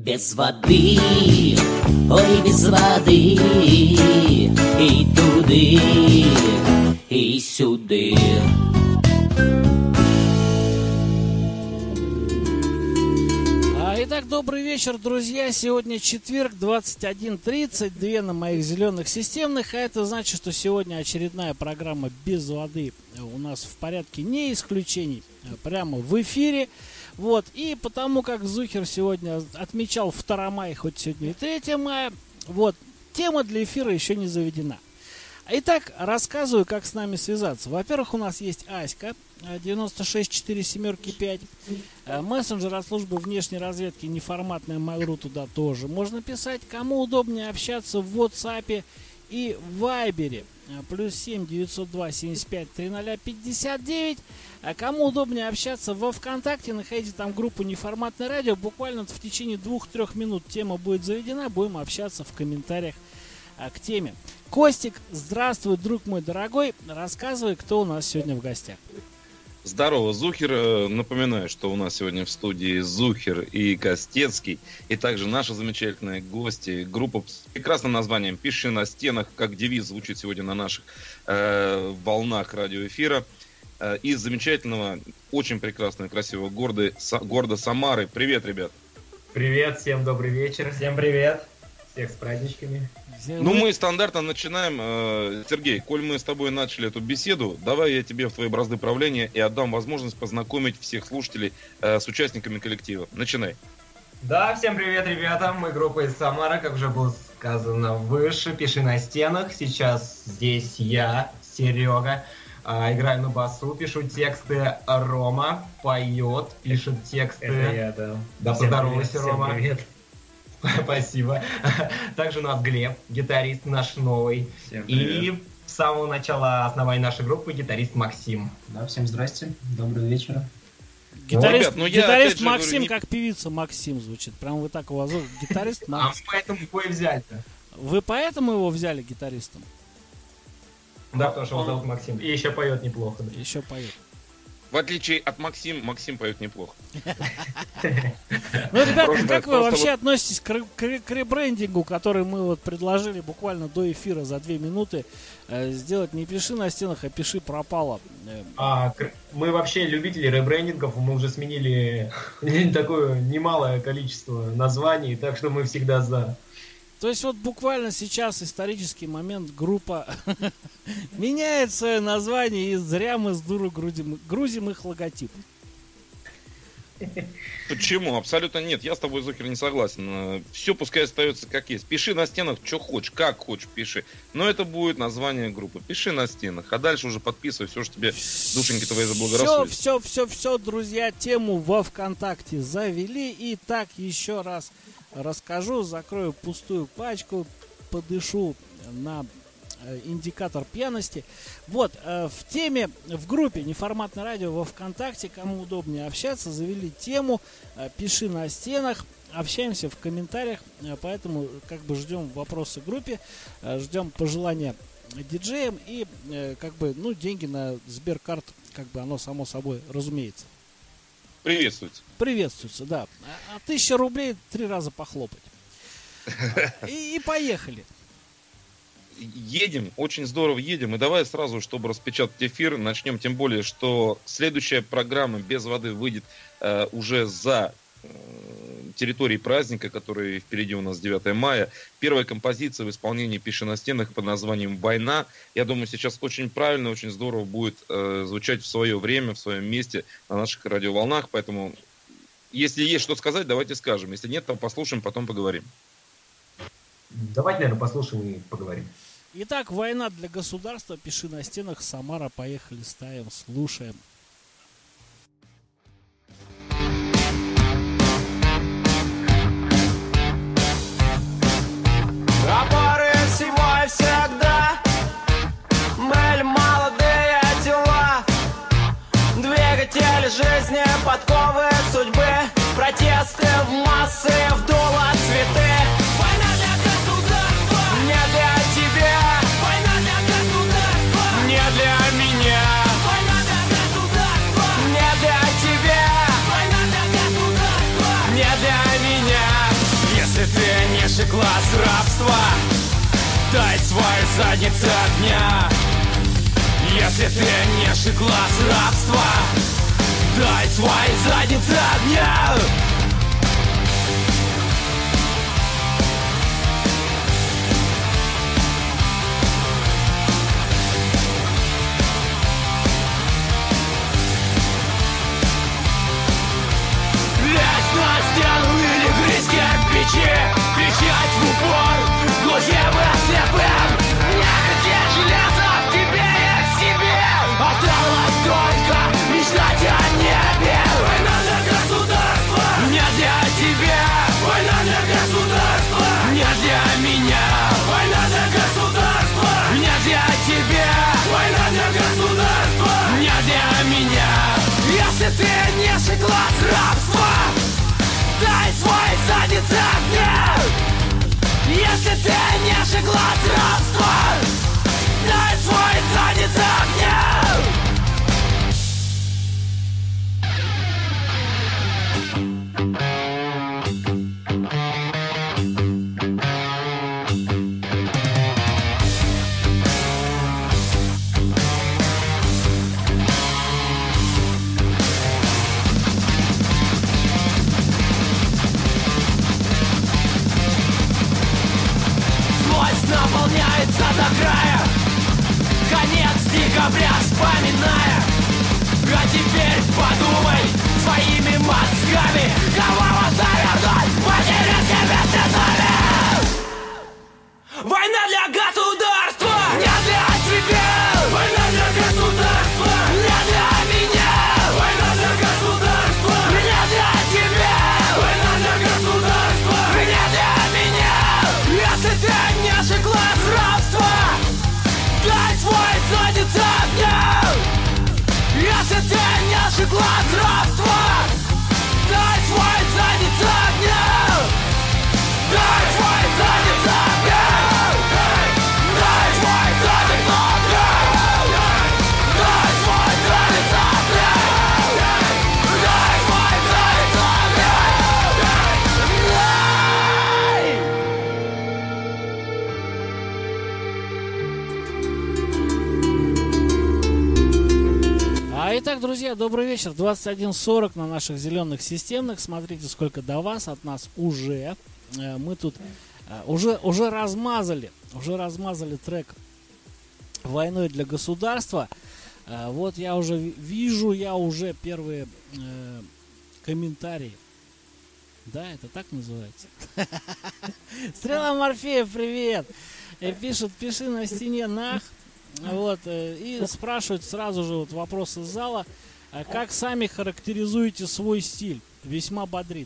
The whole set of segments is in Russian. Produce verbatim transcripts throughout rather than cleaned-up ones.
Без воды, ой, без воды, и туды, и сюды. Итак, добрый вечер, друзья. Сегодня четверг, двадцать один тридцать, две на моих зеленых системных. А это значит, что сегодня очередная программа «Без воды» у нас в порядке не исключений, прямо в эфире. Вот, и потому как Зухер сегодня отмечал второе мая, хоть сегодня и третье мая, вот, тема для эфира еще не заведена. Итак, рассказываю, как с нами связаться. Во-первых, у нас есть Аська, девяносто шесть четыре семерки пять. Мессенджер от службы внешней разведки неформатная Mail.ru, туда тоже можно писать. Кому удобнее общаться в WhatsApp и Viber. Плюс семь девятьсот два семьдесят пять тридцать пятьдесят девять. А кому удобнее общаться во ВКонтакте, находите там группу «Неформатное радио». Буквально в течение двух-трех минут тема будет заведена. Будем общаться в комментариях а, к теме. Костик, здравствуй, друг мой дорогой. Рассказывай, кто у нас сегодня в гостях. Здорово, Зухер. Напоминаю, что у нас сегодня в студии Зухер и Костецкий. И также наши замечательные гости. Группа с прекрасным названием «Пиши на стенах», как девиз звучит сегодня на наших э, волнах радиоэфира. Э, из замечательного, очень прекрасного, красивого города, Са, города Самары. Привет, ребят. Привет, всем добрый вечер. Всем привет. Всех с праздничками. Ну, мы стандартно начинаем. Сергей, коль мы с тобой начали эту беседу, давай я тебе в твои бразды правления и отдам возможность познакомить всех слушателей с участниками коллектива. Начинай. Да, всем привет, ребята. Мы группа из Самары, как уже было сказано выше. «Пиши на стенах». Сейчас здесь я, Серега. Играю на басу, пишу тексты. Рома поет, пишет тексты. Это я, да. Да, всем поздоровайся, привет, Рома. Всем привет. Спасибо. Также у нас Глеб, гитарист наш новый. Всем И с самого начала основания нашей группы гитарист Максим. Да, всем здрасте, доброго вечера. Гитарист, ребят, ну я, гитарист опять же, Максим, говорю, не... как певица Максим звучит. Прям вы так его зовут. Гитарист А Максим. мы поэтому его и взяли-то. Вы поэтому его взяли гитаристом? Да, потому что его зовут Максим. И еще поет неплохо. Да. Еще поет. В отличие от Максима, Максим поет неплохо. Ну, ребята, Просто- как вы просто вообще вот- относитесь к, ре- к ре- к ребрендингу, который мы вот предложили буквально до эфира за две минуты, э, сделать не «Пиши на стенах», а «Пиши пропало». Э, А, кр- мы вообще любители ребрендингов, мы уже сменили такое немалое количество названий, так что мы всегда за. То есть вот буквально сейчас исторический момент, группа меняет свое название, и зря мы с дуру грузим, грузим их логотип. Почему? Абсолютно нет. Я с тобой, Зухер, не согласен. Все пускай остается как есть. Пиши на стенах, что хочешь, как хочешь, пиши. Но это будет название группы. Пиши на стенах. А дальше уже подписывай все, что тебе душеньки твои Все, заблагорассудят. все, все, все, друзья, тему во ВКонтакте завели. И так еще раз расскажу, закрою пустую пачку, подышу на э, индикатор пьяности. Вот, э, в теме, в группе «Неформатное радио» во ВКонтакте, кому удобнее общаться, завели тему э, «Пиши на стенах». Общаемся в комментариях, э, поэтому как бы ждем вопросы группе, э, ждем пожелания диджеям и э, как бы, ну, деньги на Сберкарт, как бы оно само собой разумеется. Приветствуйте. Приветствуется, да. А, а тысяча рублей три раза похлопать. И, и поехали. Едем, очень здорово едем. И давай сразу, чтобы распечатать эфир, начнем. Тем более, что следующая программа «Без воды» выйдет э, уже за э, территорией праздника, который впереди у нас девятое мая. Первая композиция в исполнении «Пиши на стенах» под названием «Война». Я думаю, сейчас очень правильно, очень здорово будет э, звучать в свое время, в своем месте на наших радиоволнах. Поэтому, если есть что сказать, давайте скажем. Если нет, то послушаем, потом поговорим. Давайте, наверное, послушаем и поговорим. Итак, «Война для государства», «Пиши на стенах», Самара, поехали, ставим, слушаем. Опоры всего и всегда, были молодые тела, двигатели жизни, подковы судьбы, протесты в массы, в дуло цветы. Война для государства, не для тебя. Война для государства, не для меня. Война для государства, не для тебя. Война для государства, не для меня. Если ты низший класс рабства, дай свою задницу огня. Если ты низший класс рабства, дай свою задницу огня. Лезь на стену или грызь кирпичи, кричать в упор глухим и слепым. Не хотеть железа в тебе и в себе, осталось только мечтать о небе. Война для государства, не для тебя. Война для государства, не для меня. Война для государства, не для тебя. Война для государства, не для меня. Если ты низший класс рабства, дай свой заднице огня. Если ты низший класс рабства, дай свой заднице огня. Наполняется до края, конец декабря вспоминая. А теперь подумай своими мозгами, кого можно вернуть материнским слезами. Война для государства, не для тебя. Война для государства, не для меня. Война для государства, не для тебя. Война для государства, не для меня. Если ты низший класс рабства, дай свой заднице огня. Если ты низший класс рабства, дай свой заднице огня. Дай свой заднице огня. Дай свой заднице огня. Дай свой заднице огня. Дай свой заднице огня. А итак, друзья, добрый вечер. двадцать один сорок на наших зеленых системных. Смотрите, сколько до вас, от нас уже. Э, Мы тут э, уже, уже размазали, уже размазали трек «Войной для государства». Э, Вот я уже ви- вижу, я уже первые э, комментарии. Да, это так называется? Стрела Морфеев, привет! И пишет, пиши на стене нах. Вот, э, и спрашивают сразу же вот вопрос из зала. а Как сами характеризуете свой стиль? Весьма бодрит.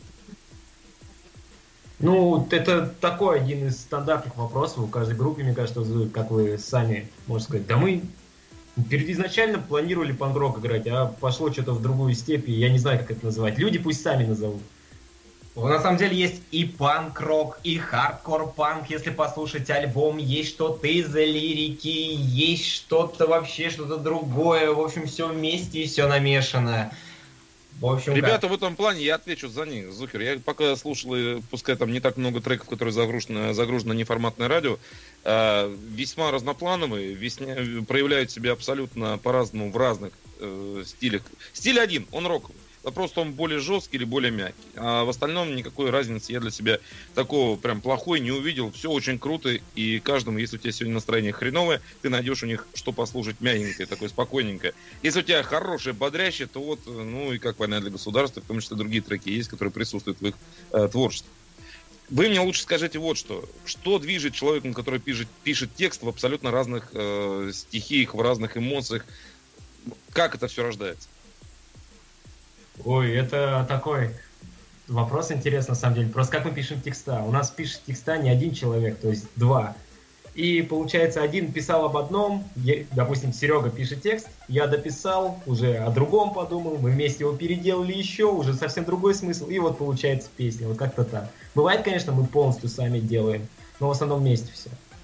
Ну, это такой один из стандартных вопросов у каждой группы, мне кажется, как вы сами можете сказать. Да мы изначально планировали панк-рок играть, а пошло что-то в другую степь, и я не знаю, как это называть. Люди пусть сами назовут. На самом деле есть и панк-рок, и хардкор-панк, если послушать альбом, есть что-то из лирики, есть что-то вообще, что-то другое, в общем, все вместе и все намешано. В общем, Ребята, как? в этом плане я отвечу за них, Зухер. Я пока слушал, и пускай там не так много треков, которые загружены, загружено неформатное радио, э, весьма разноплановые, весня, проявляют себя абсолютно по-разному в разных э, стилях. Стиль один, он роковый. Просто он более жесткий или более мягкий. А в остальном никакой разницы я для себя такого прям плохой не увидел. Все очень круто. И каждому, если у тебя сегодня настроение хреновое, ты найдешь у них что послушать мягенькое, такое спокойненькое. Если у тебя хорошее, бодрящее, то вот, ну и как «Война для государства», в том числе другие треки есть, которые присутствуют в их э, творчестве. Вы мне лучше скажите вот что. Что движет человеком, который пишет, пишет текст в абсолютно разных э, стихиях, в разных эмоциях? Как это все рождается? Ой, это такой вопрос интересный, на самом деле. Просто как мы пишем текста? У нас пишет текста не один человек, то есть два. И получается, один писал об одном, я, допустим, Серега пишет текст, я дописал, уже о другом подумал, мы вместе его переделали еще, уже совсем другой смысл, и вот получается песня, вот как-то так. Бывает, конечно, мы полностью сами делаем, но в основном вместе все.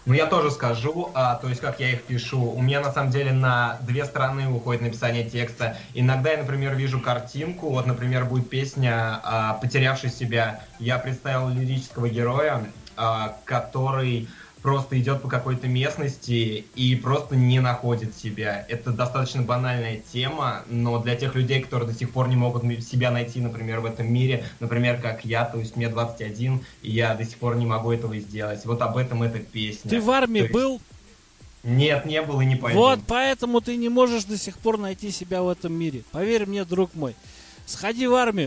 Ну, я тоже скажу, а, то есть, как я их пишу. У меня, на самом деле, на две стороны уходит написание текста. Иногда я, например, вижу картинку, вот, например, будет песня а, «Потерявший себя». Я представил лирического героя, а, который просто идет по какой-то местности и просто не находит себя. Это достаточно банальная тема, но для тех людей, которые до сих пор не могут себя найти, например, в этом мире, например, как я, то есть мне двадцать один, и я до сих пор не могу этого сделать. Вот об этом эта песня. Ты в армии есть... был? Нет, не был и не пойду. Вот поэтому ты не можешь до сих пор найти себя в этом мире. Поверь мне, друг мой. Сходи в армию,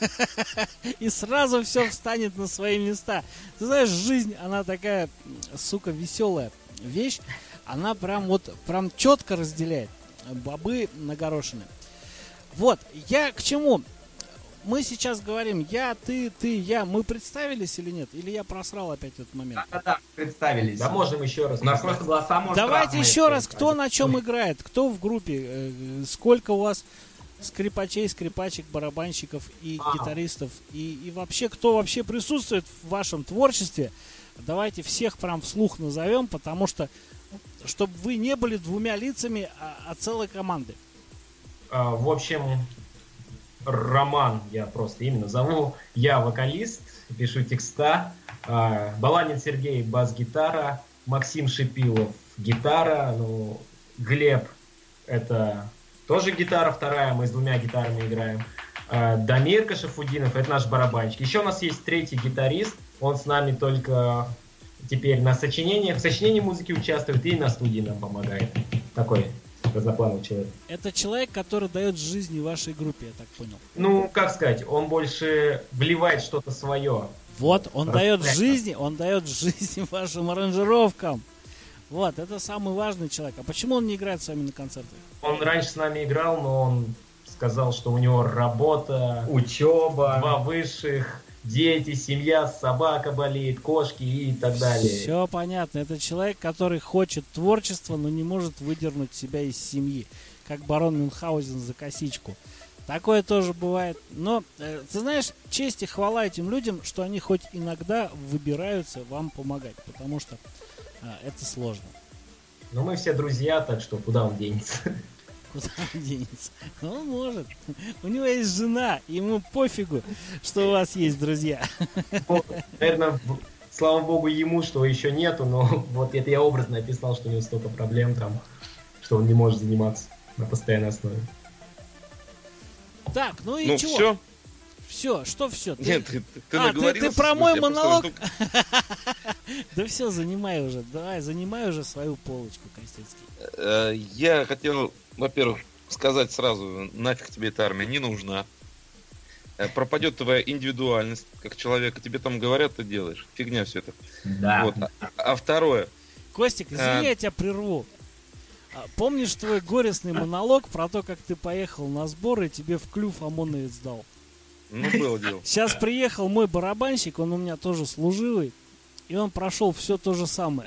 и сразу все встанет на свои места. Ты знаешь, жизнь, она такая, сука, веселая вещь. Она прям вот, прям четко разделяет бобы на горошины. Вот, я к чему? Мы сейчас говорим, я, ты, ты, я. Мы представились или нет? Или я просрал опять этот момент? Да-да-да, представились. Да, можем еще раз. У нас просто голоса, может, Давайте разные. еще раз, кто на чем играет, кто в группе, э, сколько у вас скрипачей, скрипачек, барабанщиков и А. гитаристов, и, и вообще, кто вообще присутствует в вашем творчестве. Давайте всех прям вслух назовем, потому что, чтобы вы не были двумя лицами, а, а целой командой. А, в общем, Роман я просто именно зову. Я вокалист, пишу текста. А, Баланин Сергей бас-гитара. Максим Шипилов гитара. Ну, Глеб это тоже гитара вторая, мы с двумя гитарами играем. А, Дамир Кашафудинов это наш барабанщик. Еще у нас есть третий гитарист. Он с нами только теперь на сочинениях. В сочинении музыки участвует и на студии нам помогает. Такой разноплановый человек. Это человек, который дает жизни вашей группе, я так понял. Ну, как сказать, он больше вливает что-то свое. Вот, он дает Распространяет. жизни, он дает жизни вашим аранжировкам. Вот, это самый важный человек. А почему он не играет с вами на концертах? Он раньше с нами играл, но он сказал, что у него работа, Учеба. два высших, дети, семья, собака болеет, кошки и так далее. Все понятно. Это человек, который хочет творчества, но не может выдернуть себя из семьи. Как барон Мюнхгаузен за косичку. Такое тоже бывает. Но, э, ты знаешь, честь и хвала этим людям, что они хоть иногда выбираются вам помогать. Потому что э, это сложно. Но мы все друзья, так что куда он денется? Куда он денется? Он может. У него есть жена, ему пофигу, что у вас есть друзья. Ну, наверное, в- слава богу ему, что еще нету, но вот это я образно описал, что у него столько проблем там, что он не может заниматься на постоянной основе. Так, ну и Ну чего? все. Все, что все? Нет, ты, ты А, ты- наговорился. ты про в смысле, мой я просто монолог? жду- Да все, занимай уже. Давай, занимай уже свою полочку, Костецкий. Э, Я хотел, во-первых, сказать сразу, нафиг тебе эта армия не нужна. Э, Пропадет твоя индивидуальность, как человека. Тебе там говорят, ты делаешь. Фигня все это. Да. Вот. А, а второе. Костик, извини, А. я тебя прерву. А, Помнишь твой горестный монолог про то, как ты поехал на сборы и тебе в клюв ОМОНовец дал? Ну, было дело. Сейчас приехал мой барабанщик, он у меня тоже служивый, и он прошел все то же самое.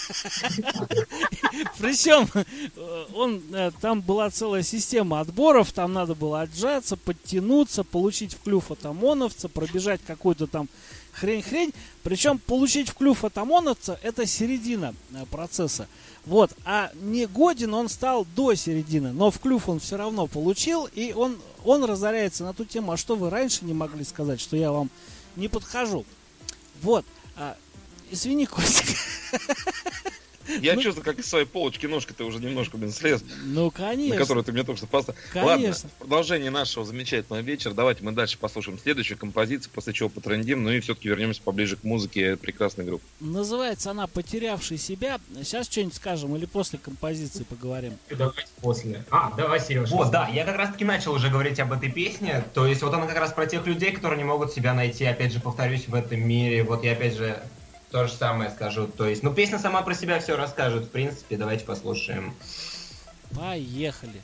Причем он, э, там была целая система отборов, там надо было отжаться, подтянуться, получить в клюв от ОМОНовца, пробежать какую-то там хрень-хрень. Причем получить в клюв от ОМОНовца — это середина э, процесса. Вот, а не годен он стал до середины, но в клюв он все равно получил, и он, он разоряется на ту тему, а что вы раньше не могли сказать, что я вам не подхожу. Вот, а, извини, Костик. Я Ну- чувствую, как из своей полочки ножка-то уже немножко, блин, слез, Ну, на конечно. которую ты мне только что поставил. Ладно, Конечно. в продолжение нашего замечательного вечера. Давайте мы дальше послушаем следующую композицию, после чего потрендим, ну и все-таки вернемся поближе к музыке прекрасной группы. Называется она «Потерявший себя». Сейчас что-нибудь скажем или после композиции поговорим? Давайте после. А, давай, Сереж. Вот, да, я как раз таки начал уже говорить об этой песне. То есть вот она как раз про тех людей, которые не могут себя найти, опять же, повторюсь, в этом мире. Вот я опять же то же самое скажу. То есть, ну, песня сама про себя все расскажет, в принципе. Давайте послушаем. Поехали.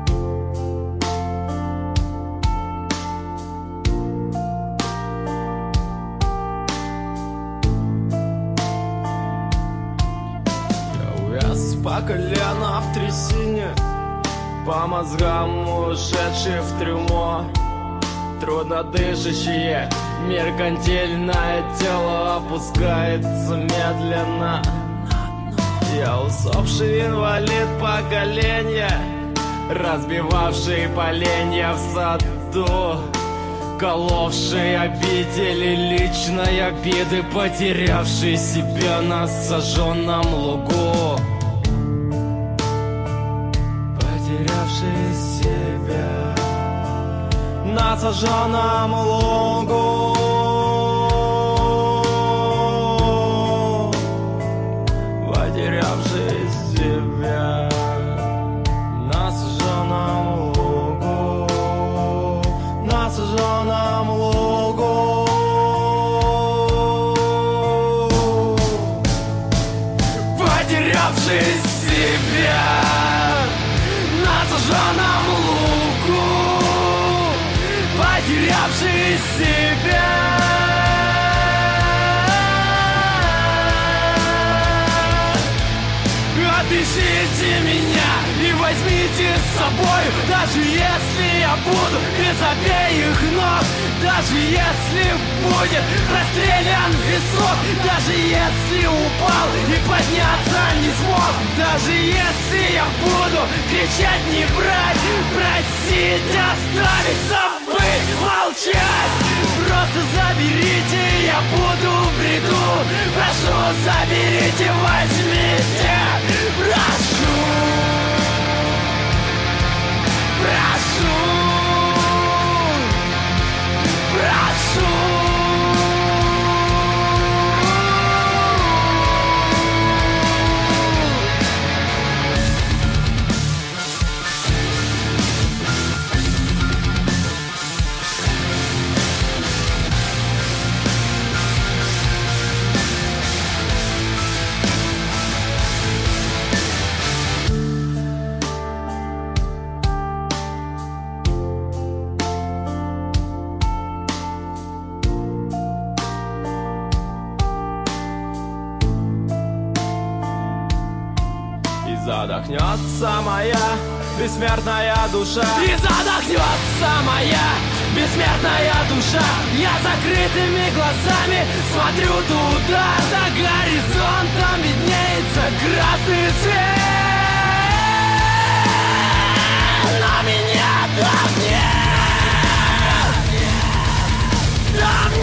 Потерявший колено в трясине, по мозгам ушедшие в трюмо. Трудно дышащее меркантильное тело опускается медленно. Я усопший инвалид поколения, разбивавший поленья в саду, коловший обидели личной обиды, потерявший себя на сожженном лугу. Потерявший себя на сожженном лугу. Потерявший себя на сожженном лугу. На сожженном лугу. Потерявший себя на сожженном лугу. Потерявший себя. Отыщите меня и возьмите с собой, даже если я буду без обеих ног, даже если будет расстрелян висок, даже если упал и подняться не смог, даже если я буду кричать не брать, просить, оставить, забыть, молчать. Просто заберите, я буду в бреду. Прошу, заберите, возьмите. Прошу, прошу, прошу. Задохнется моя бессмертная душа. И задохнется моя бессмертная душа. Я закрытыми глазами смотрю туда. За горизонтом виднеется красный свет. Но меня там нет. Там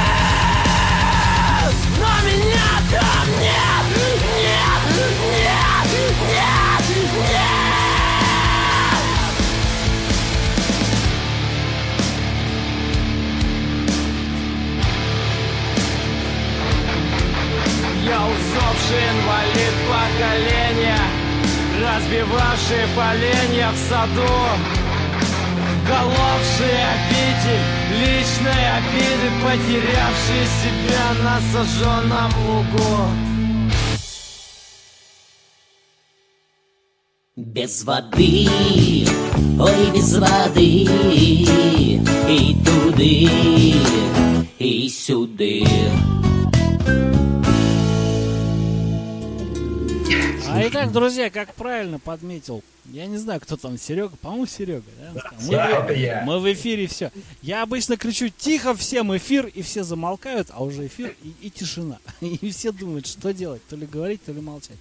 нет. Но меня там нет. Нет, нет, нет, нет. Я усопший инвалид поколения, разбивавший поленья в саду, коловший обитель личной обиды, потерявший себя на сожженном лугу. Без воды, ой, без воды, и туды, и сюды. А итак, друзья, как правильно подметил, я не знаю, кто там, Серега, по-моему, Серега, да? Мы, это я. мы в эфире, все. Я обычно кричу тихо всем эфир, и все замолкают, а уже эфир и, и тишина. И все думают, что делать, то ли говорить, то ли молчать.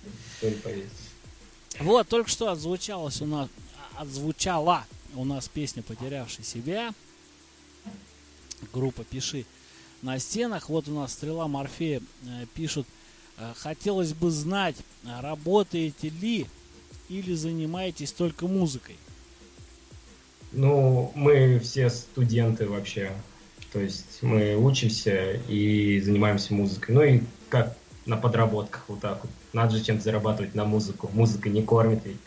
Вот, только что отзвучалась у нас, отзвучала у нас песня «Потерявший себя». Группа «Пиши на стенах». Вот у нас Стрела Морфея э, пишут: хотелось бы знать, работаете ли или занимаетесь только музыкой? Ну, мы все студенты вообще. То есть мы учимся и занимаемся музыкой. Ну и как на подработках вот так вот. Надо же чем-то зарабатывать на музыку. Музыка не кормит ведь.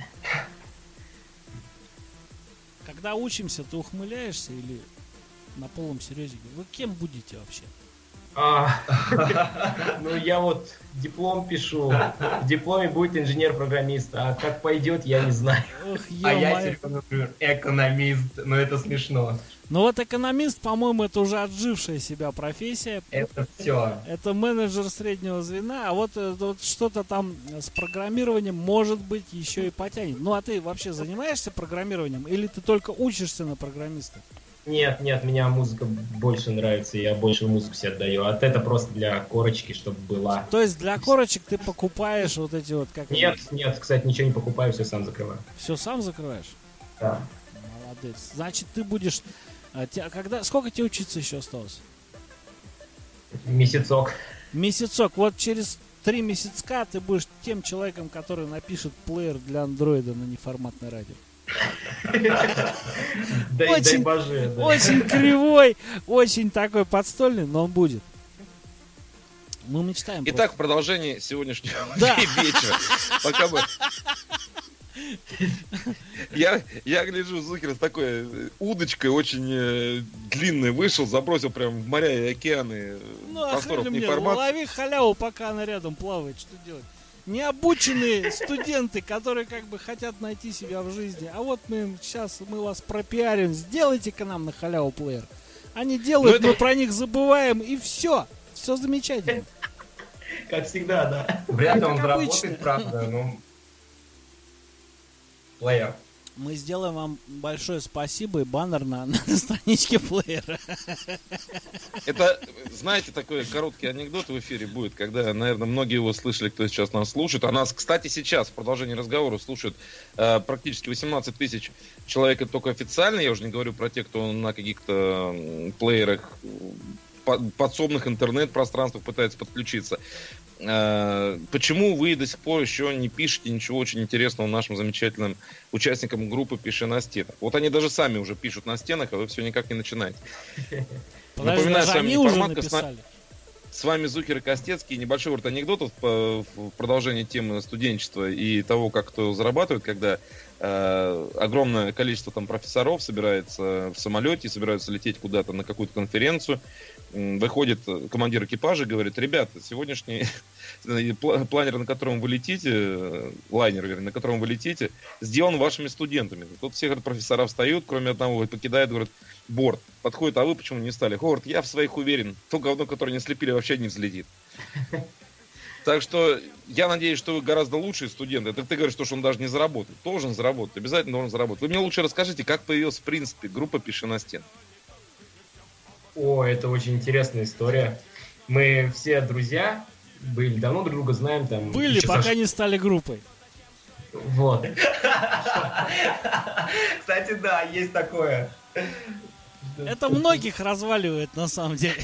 Когда учимся, ты ухмыляешься или на полном серьезе? Вы кем будете вообще? А, ну, я вот диплом пишу. В дипломе будет инженер-программист. А как пойдет, я не знаю. Ох, А я, ё-моё. Серега, например, экономист. Но это смешно. Но вот экономист, по-моему, это уже отжившая себя профессия. Это все. Это менеджер среднего звена, а вот, э, вот что-то там с программированием, может быть, еще и потянет. Ну, а ты вообще занимаешься программированием или ты только учишься на программиста? Нет, нет, меня музыка больше нравится, я больше музыку себе отдаю. А это просто для корочки, чтобы была. То есть для корочек ты покупаешь вот эти вот... как Нет, нет, кстати, ничего не покупаю, все сам закрываю. Все сам закрываешь? Да. Молодец. Значит, ты будешь... а, те- когда... Сколько тебе учиться еще осталось? Месяцок. Месяцок. Вот через три месяцка ты будешь тем человеком, который напишет плеер для андроида на неформатное радио. Дай, Очень- дай боже, да. Очень кривой, очень такой подстольный, но он будет. Мы мечтаем. Итак, в продолжении сегодняшнего Да. вечера. Пока мы... Я, я гляжу, Зукер с такой э, удочкой очень э, длинной вышел, забросил прям в моря и океаны э, Ну, а просторов хрен мне, неформат. лови халяву, пока она рядом плавает, что делать? Необученные студенты, которые как бы хотят найти себя в жизни. А вот мы сейчас мы вас пропиарим, сделайте-ка нам на халяву плеер. Они делают, Ну, мы это- про них забываем, и все. Все замечательно. Как всегда, да. Вряд ли Как он обычно. заработает, правда, ну... Плеер. Мы сделаем вам большое спасибо и баннер на, на страничке плеера. Это, знаете, такой короткий анекдот в эфире будет, когда, наверное, многие его слышали, кто сейчас нас слушает. А нас, кстати, сейчас в продолжении разговора слушают э, практически восемнадцать тысяч человек, это только официально. Я уже не говорю про тех, кто на каких-то м, плеерах, по- подсобных интернет-пространствах пытается подключиться. Э, Почему вы до сих пор еще не пишете ничего очень интересного нашим замечательным участникам группы «Пиши на стенах»? Вот они даже сами уже пишут на стенах, а вы все никак не начинаете. Подожди, Напоминаю, даже с вами они уже неформатка, с на- написали. С вами Зукер и Костецкий. Небольшой вот анекдот вот по- в продолжении темы студенчества и того, как кто зарабатывает, когда э, огромное количество там профессоров собирается в самолете, собираются лететь куда-то на какую-то конференцию. М, Выходит командир экипажа и говорит: ребята, сегодняшний пла- планер, на котором вы летите, э, лайнер, вернее, на котором вы летите, сделан вашими студентами. Тут все говорят, профессора встают, кроме одного, и покидают, говорят, борт. Подходит: а вы почему не стали? Ховард, я в своих уверен. То говно, которое не слепили, вообще не взлетит. Так что я надеюсь, что вы гораздо лучшие студенты. Это ты говоришь, что он даже не заработает. Должен заработать, обязательно должен заработать. Вы мне лучше расскажите, как появилась в принципе группа «Пиши на стенах». О, это очень интересная история. Мы все друзья были, давно друг друга знаем. Там, Были, еще пока Саш- не стали группой. Вот. Кстати, да, есть такое. Это многих разваливает на самом деле.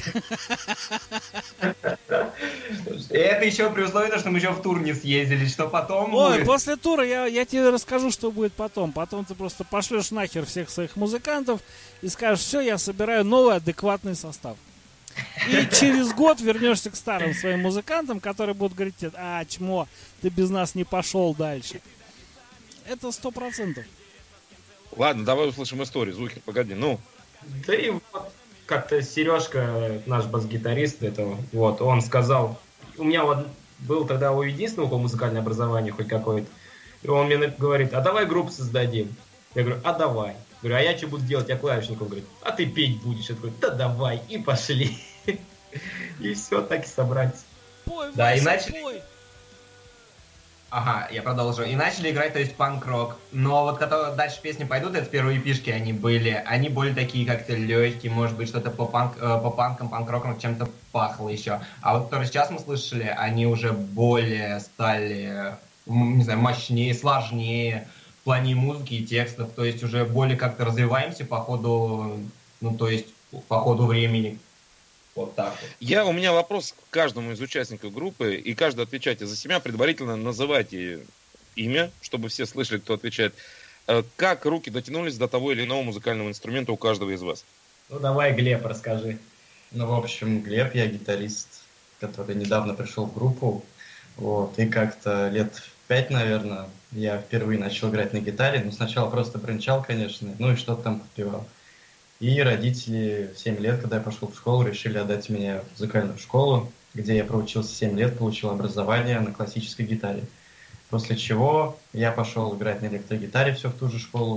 И это еще при условии, что мы еще в тур не съездили, что потом Ой, будет. после тура я, я тебе расскажу, что будет потом. Потом ты просто пошлешь нахер всех своих музыкантов и скажешь: все, я собираю новый адекватный состав. И через год вернешься к старым своим музыкантам, которые будут говорить тебе: а, чмо, ты без нас не пошел дальше. Это сто процентов. Ладно, давай услышим историю. Зукер, погоди, ну. Да и вот как-то Сережка, наш бас-гитарист, это, вот, он сказал, у меня вот был тогда у единственного по музыкальное образование хоть какое-то, и он мне говорит: а давай группу создадим. Я говорю: а давай. Говорю: а я что буду делать? Я клавишник. Он говорит: а ты петь будешь. Я такой: да давай, и пошли. И все, так и собрались. Пой, Да, и Вася, начали- пой. Ага, я продолжу. И начали играть, то есть панк-рок. Но вот когда дальше песни пойдут, это первые эпишки они были. Они были такие как-то легкие, может быть, что-то по, панк, э, по панкам, панк-рокам чем-то пахло еще. А вот которые сейчас мы слышали, они уже более стали, м, не знаю, мощнее, сложнее в плане музыки и текстов. То есть уже более как-то развиваемся по ходу, ну то есть по ходу времени. Вот так вот. Я, у меня вопрос к каждому из участников группы, и каждый отвечайте за себя, предварительно называйте имя, чтобы все слышали, кто отвечает. Э, Как руки дотянулись до того или иного музыкального инструмента у каждого из вас? Ну давай, Глеб, расскажи. Ну, в общем, Глеб, я гитарист, который недавно пришел в группу. Вот, и как-то лет в пять, наверное, я впервые начал играть на гитаре. Ну, сначала просто бренчал, конечно, ну и что-то там подпевал. И родители в семь лет, когда я пошел в школу, решили отдать меня в музыкальную школу, где я проучился семь лет, получил образование на классической гитаре. После чего я пошел играть на электрогитаре все в ту же школу.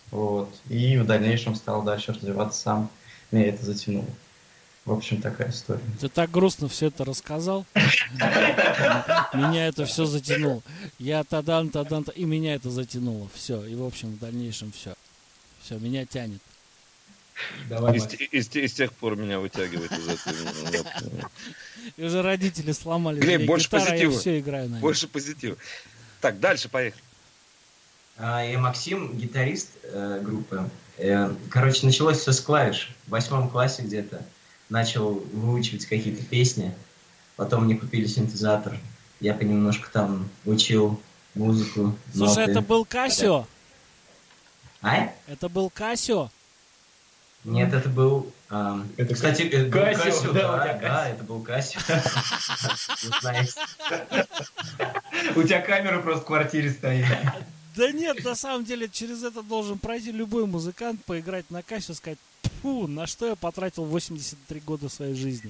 Вот. И в дальнейшем стал дальше развиваться сам. Меня это затянуло. В общем, такая история. Ты так грустно все это рассказал. Меня это все затянуло. Я тадан, тадан, и меня это затянуло. Все. И, в общем, в дальнейшем все. Все, меня тянет. Давай, из, из, из тех пор меня вытягивает из этого. И уже родители сломали. Глеб, больше гитара, позитива. Я все играю на ней. Больше позитива. Так, дальше поехали. А, я Максим, гитарист э, группы. Э, короче, началось все с клавиш. В восьмом классе где-то начал выучивать какие-то песни. Потом мне купили синтезатор. Я понемножку там учил музыку. Слушай, ноты. это был Casio? А? Это был Casio? Нет, это был... А, Это кстати, это был Casio, Casio, да, у да, тебя да, Casio. это был Casio. Вы знаете. У тебя камера просто в квартире стоит. Да нет, на самом деле, через это должен пройти любой музыкант, поиграть на Casio, сказать, фу, на что я потратил восемьдесят три года своей жизни.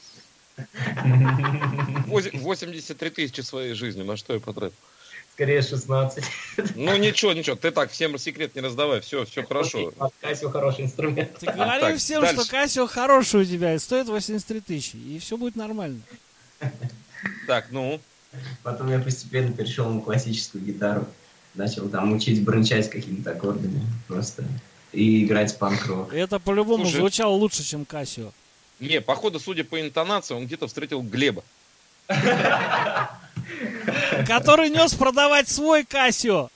восемьдесят три тысячи своей жизни, на что я потратил? Скорее шестнадцать. Ну ничего, ничего, ты так всем секрет не раздавай, все, все хорошо. Casio хороший инструмент. Ты говори так, всем, дальше. что Casio хороший у тебя и стоит восемьдесят три тысячи, и все будет нормально. Так, ну, Потом я постепенно перешел на классическую гитару. Начал там учить бренчать какими-то аккордами просто. И играть панк-рок. И это по-любому Слушай. звучало лучше, чем Casio. не, походу, судя по интонации, он где-то встретил Глеба. Который нес продавать свой Casio.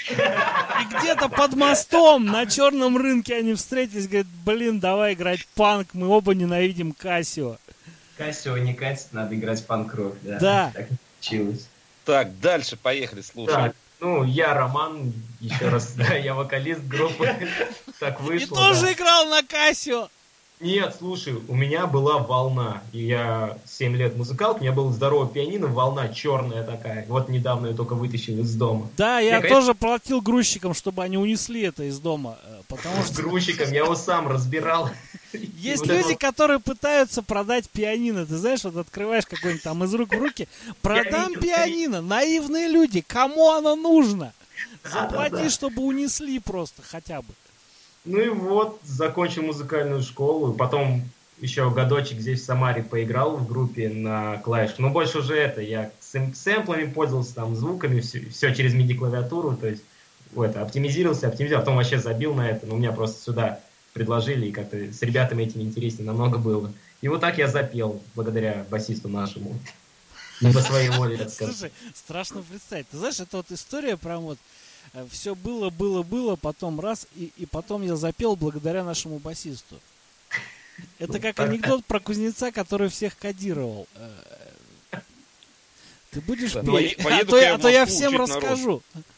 И где-то под мостом на черном рынке они встретились, говорят, блин, давай играть панк, мы оба ненавидим Casio. Casio не катит, надо играть панк-рок. Да. Да. Так получилось. Так, дальше, поехали, слушай. Так, ну, я Роман, еще раз, да, я вокалист группы. Так И вышло. тоже да. играл на Casio. Нет, слушай, у меня была волна. И я семь лет музыкалт, у меня было здоровое пианино, волна черная такая. Вот недавно я только вытащил из дома. Да, я Я, конечно- тоже платил грузчикам, чтобы они унесли это из дома. э, Потому С что грузчиком, я его сам разбирал. есть Вот люди, это которые пытаются продать пианино. Ты знаешь, вот открываешь какой-нибудь там из рук в руки. Продам видел, пианино. Наивные люди. Кому оно нужно? Да, Заплати, да, да. чтобы унесли просто хотя бы. Ну и вот, закончил музыкальную школу, потом еще годочек здесь в Самаре поиграл в группе на клавишах. Но больше уже это, я сэм- сэмплами пользовался, там, звуками, все, все через миди-клавиатуру, то есть вот, это, оптимизировался, оптимизировал, потом вообще забил на это, но меня просто сюда предложили, и как-то с ребятами этим интереснее намного было. И вот так я запел, благодаря басисту нашему. Не по своей воле, так сказать. Слушай, страшно представить. Ты знаешь, это вот история прям вот все было, было, было, потом раз, и, и потом я запел благодаря нашему басисту. Это как анекдот про кузнеца, который всех кодировал. Э, Ты будешь Да, петь? пое- поеду-ка А то, я я- в а то я Москву всем учить народ. расскажу.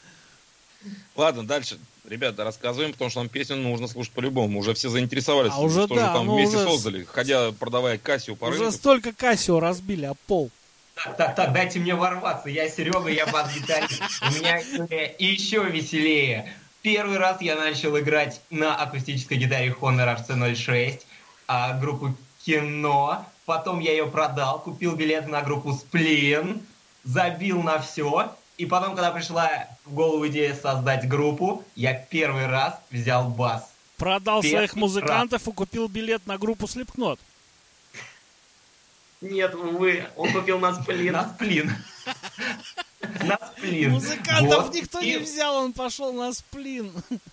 Ладно, дальше. Ребята, рассказываем, потому что нам песню нужно слушать по-любому. Уже все заинтересовались, А уже что да, же там ну вместе уже с- создали, ходя, продавая Casio по Уже рынку. столько Casio разбили об пол. Так, так, так, дайте мне ворваться. Я Серега, я бас-гитарист. У меня история еще веселее. Первый раз я начал играть на акустической гитаре Honor ар си ноль шесть, а, группу Кино. Потом я ее продал, купил билет на группу Сплин, забил на все. И потом, когда пришла в голову идея создать группу, я первый раз взял бас. Продал Первый своих музыкантов и купил билет на группу Slipknot. Нет, увы, он купил на сплин. На сплин. На сплин. Музыкантов Вот. никто И- не взял, он пошел на сплин.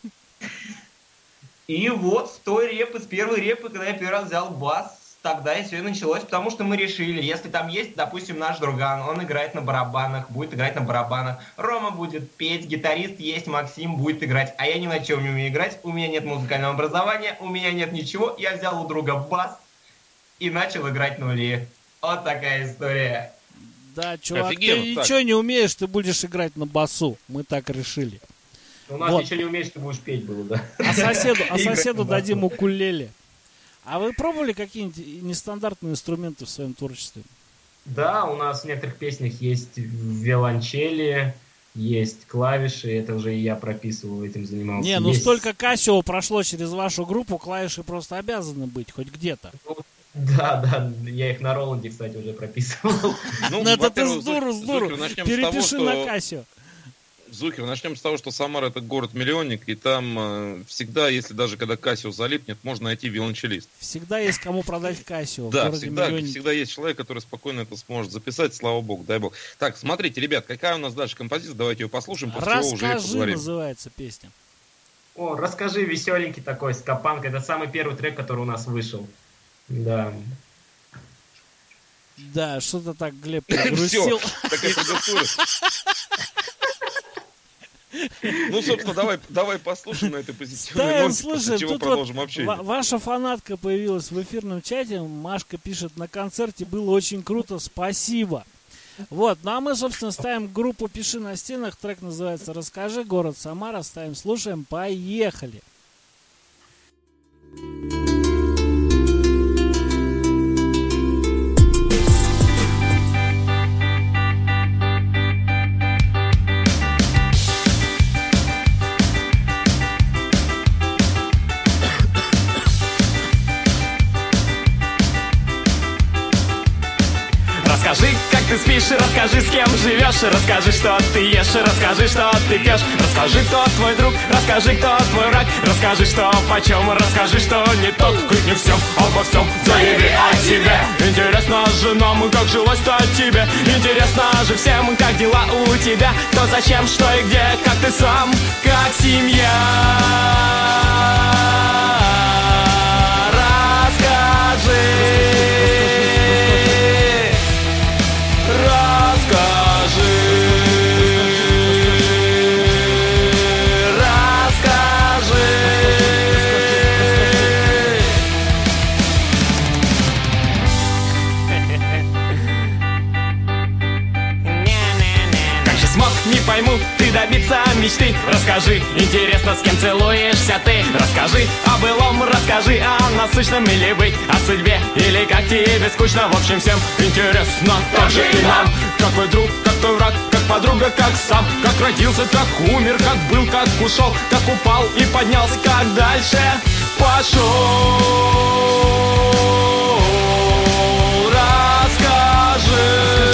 И вот с той репы, с первой репы, когда я первый раз взял бас, тогда и все и началось, потому что мы решили, если там есть, допустим, наш друган, он играет на барабанах, будет играть на барабанах, Рома будет петь, гитарист есть, Максим будет играть, а я ни на чем не умею играть, у меня нет музыкального образования, у меня нет ничего, я взял у друга бас и начал играть нули. Вот такая история. Да, чувак, Офигенно, ты так. ничего не умеешь, ты будешь играть на басу. Мы так решили. У нас Вот. ничего не умеешь, ты будешь петь было, да. А соседу, а Играть соседу на дадим басу. укулеле. А вы пробовали какие-нибудь нестандартные инструменты в своем творчестве? Да, у нас в некоторых песнях есть виолончели, есть клавиши, это уже и я прописывал, этим занимался. Не, ну Есть- столько Casio прошло через вашу группу, клавиши просто обязаны быть хоть где-то. Да, да, я их на Роланде, кстати, уже прописывал. Ну, Ну это ты во-первых, с дуру, с Зу- дуру. Зукрю, начнем с того, Перепиши что- на Casio. Зухер, начнем с того, что Самара — это город-миллионник, и там э, всегда, если даже когда Кассио залипнет, можно найти виолончелист. Всегда есть кому продать Кассио. Да, всегда, всегда есть человек, который спокойно это сможет записать, слава богу, дай бог. Так, смотрите, ребят, какая у нас дальше композиция, давайте ее послушаем, после чего уже и поговорим. Называется песня. О, расскажи, веселенький такой, скапанк, это самый первый трек, который у нас вышел. Да. Да, что-то так Глеб погрустил. Все, такая предыстория. Ну, собственно, давай, давай послушаем на этой позитивной ноте, после чего продолжим вот общение. Ваша фанатка появилась в эфирном чате. Машка пишет: на концерте было очень круто, спасибо. Вот, ну а мы, собственно, ставим группу «Пиши на стенах». Трек называется «Расскажи», город Самара. Ставим, слушаем, поехали. Расскажи, как ты спишь, расскажи, с кем живешь, расскажи, что ты ешь, расскажи, что ты пьешь, расскажи, кто твой друг, расскажи, кто твой враг, расскажи, что почем, расскажи, что не тот, крикни всем, обо всем, заяви о себе. Интересно же нам, как жилось-то тебе, интересно же всем, как дела у тебя, кто, зачем, что и где, как ты сам, как семья. Пойму, ты добиться мечты. Расскажи, интересно, с кем целуешься ты. Расскажи о былом, расскажи о насущном или быть, о судьбе, или как тебе скучно. В общем, всем интересно, так же и нам. Как твой друг, как твой враг, как подруга, как сам. Как родился, как умер, как был, как ушел, как упал и поднялся, как дальше пошел. Расскажи.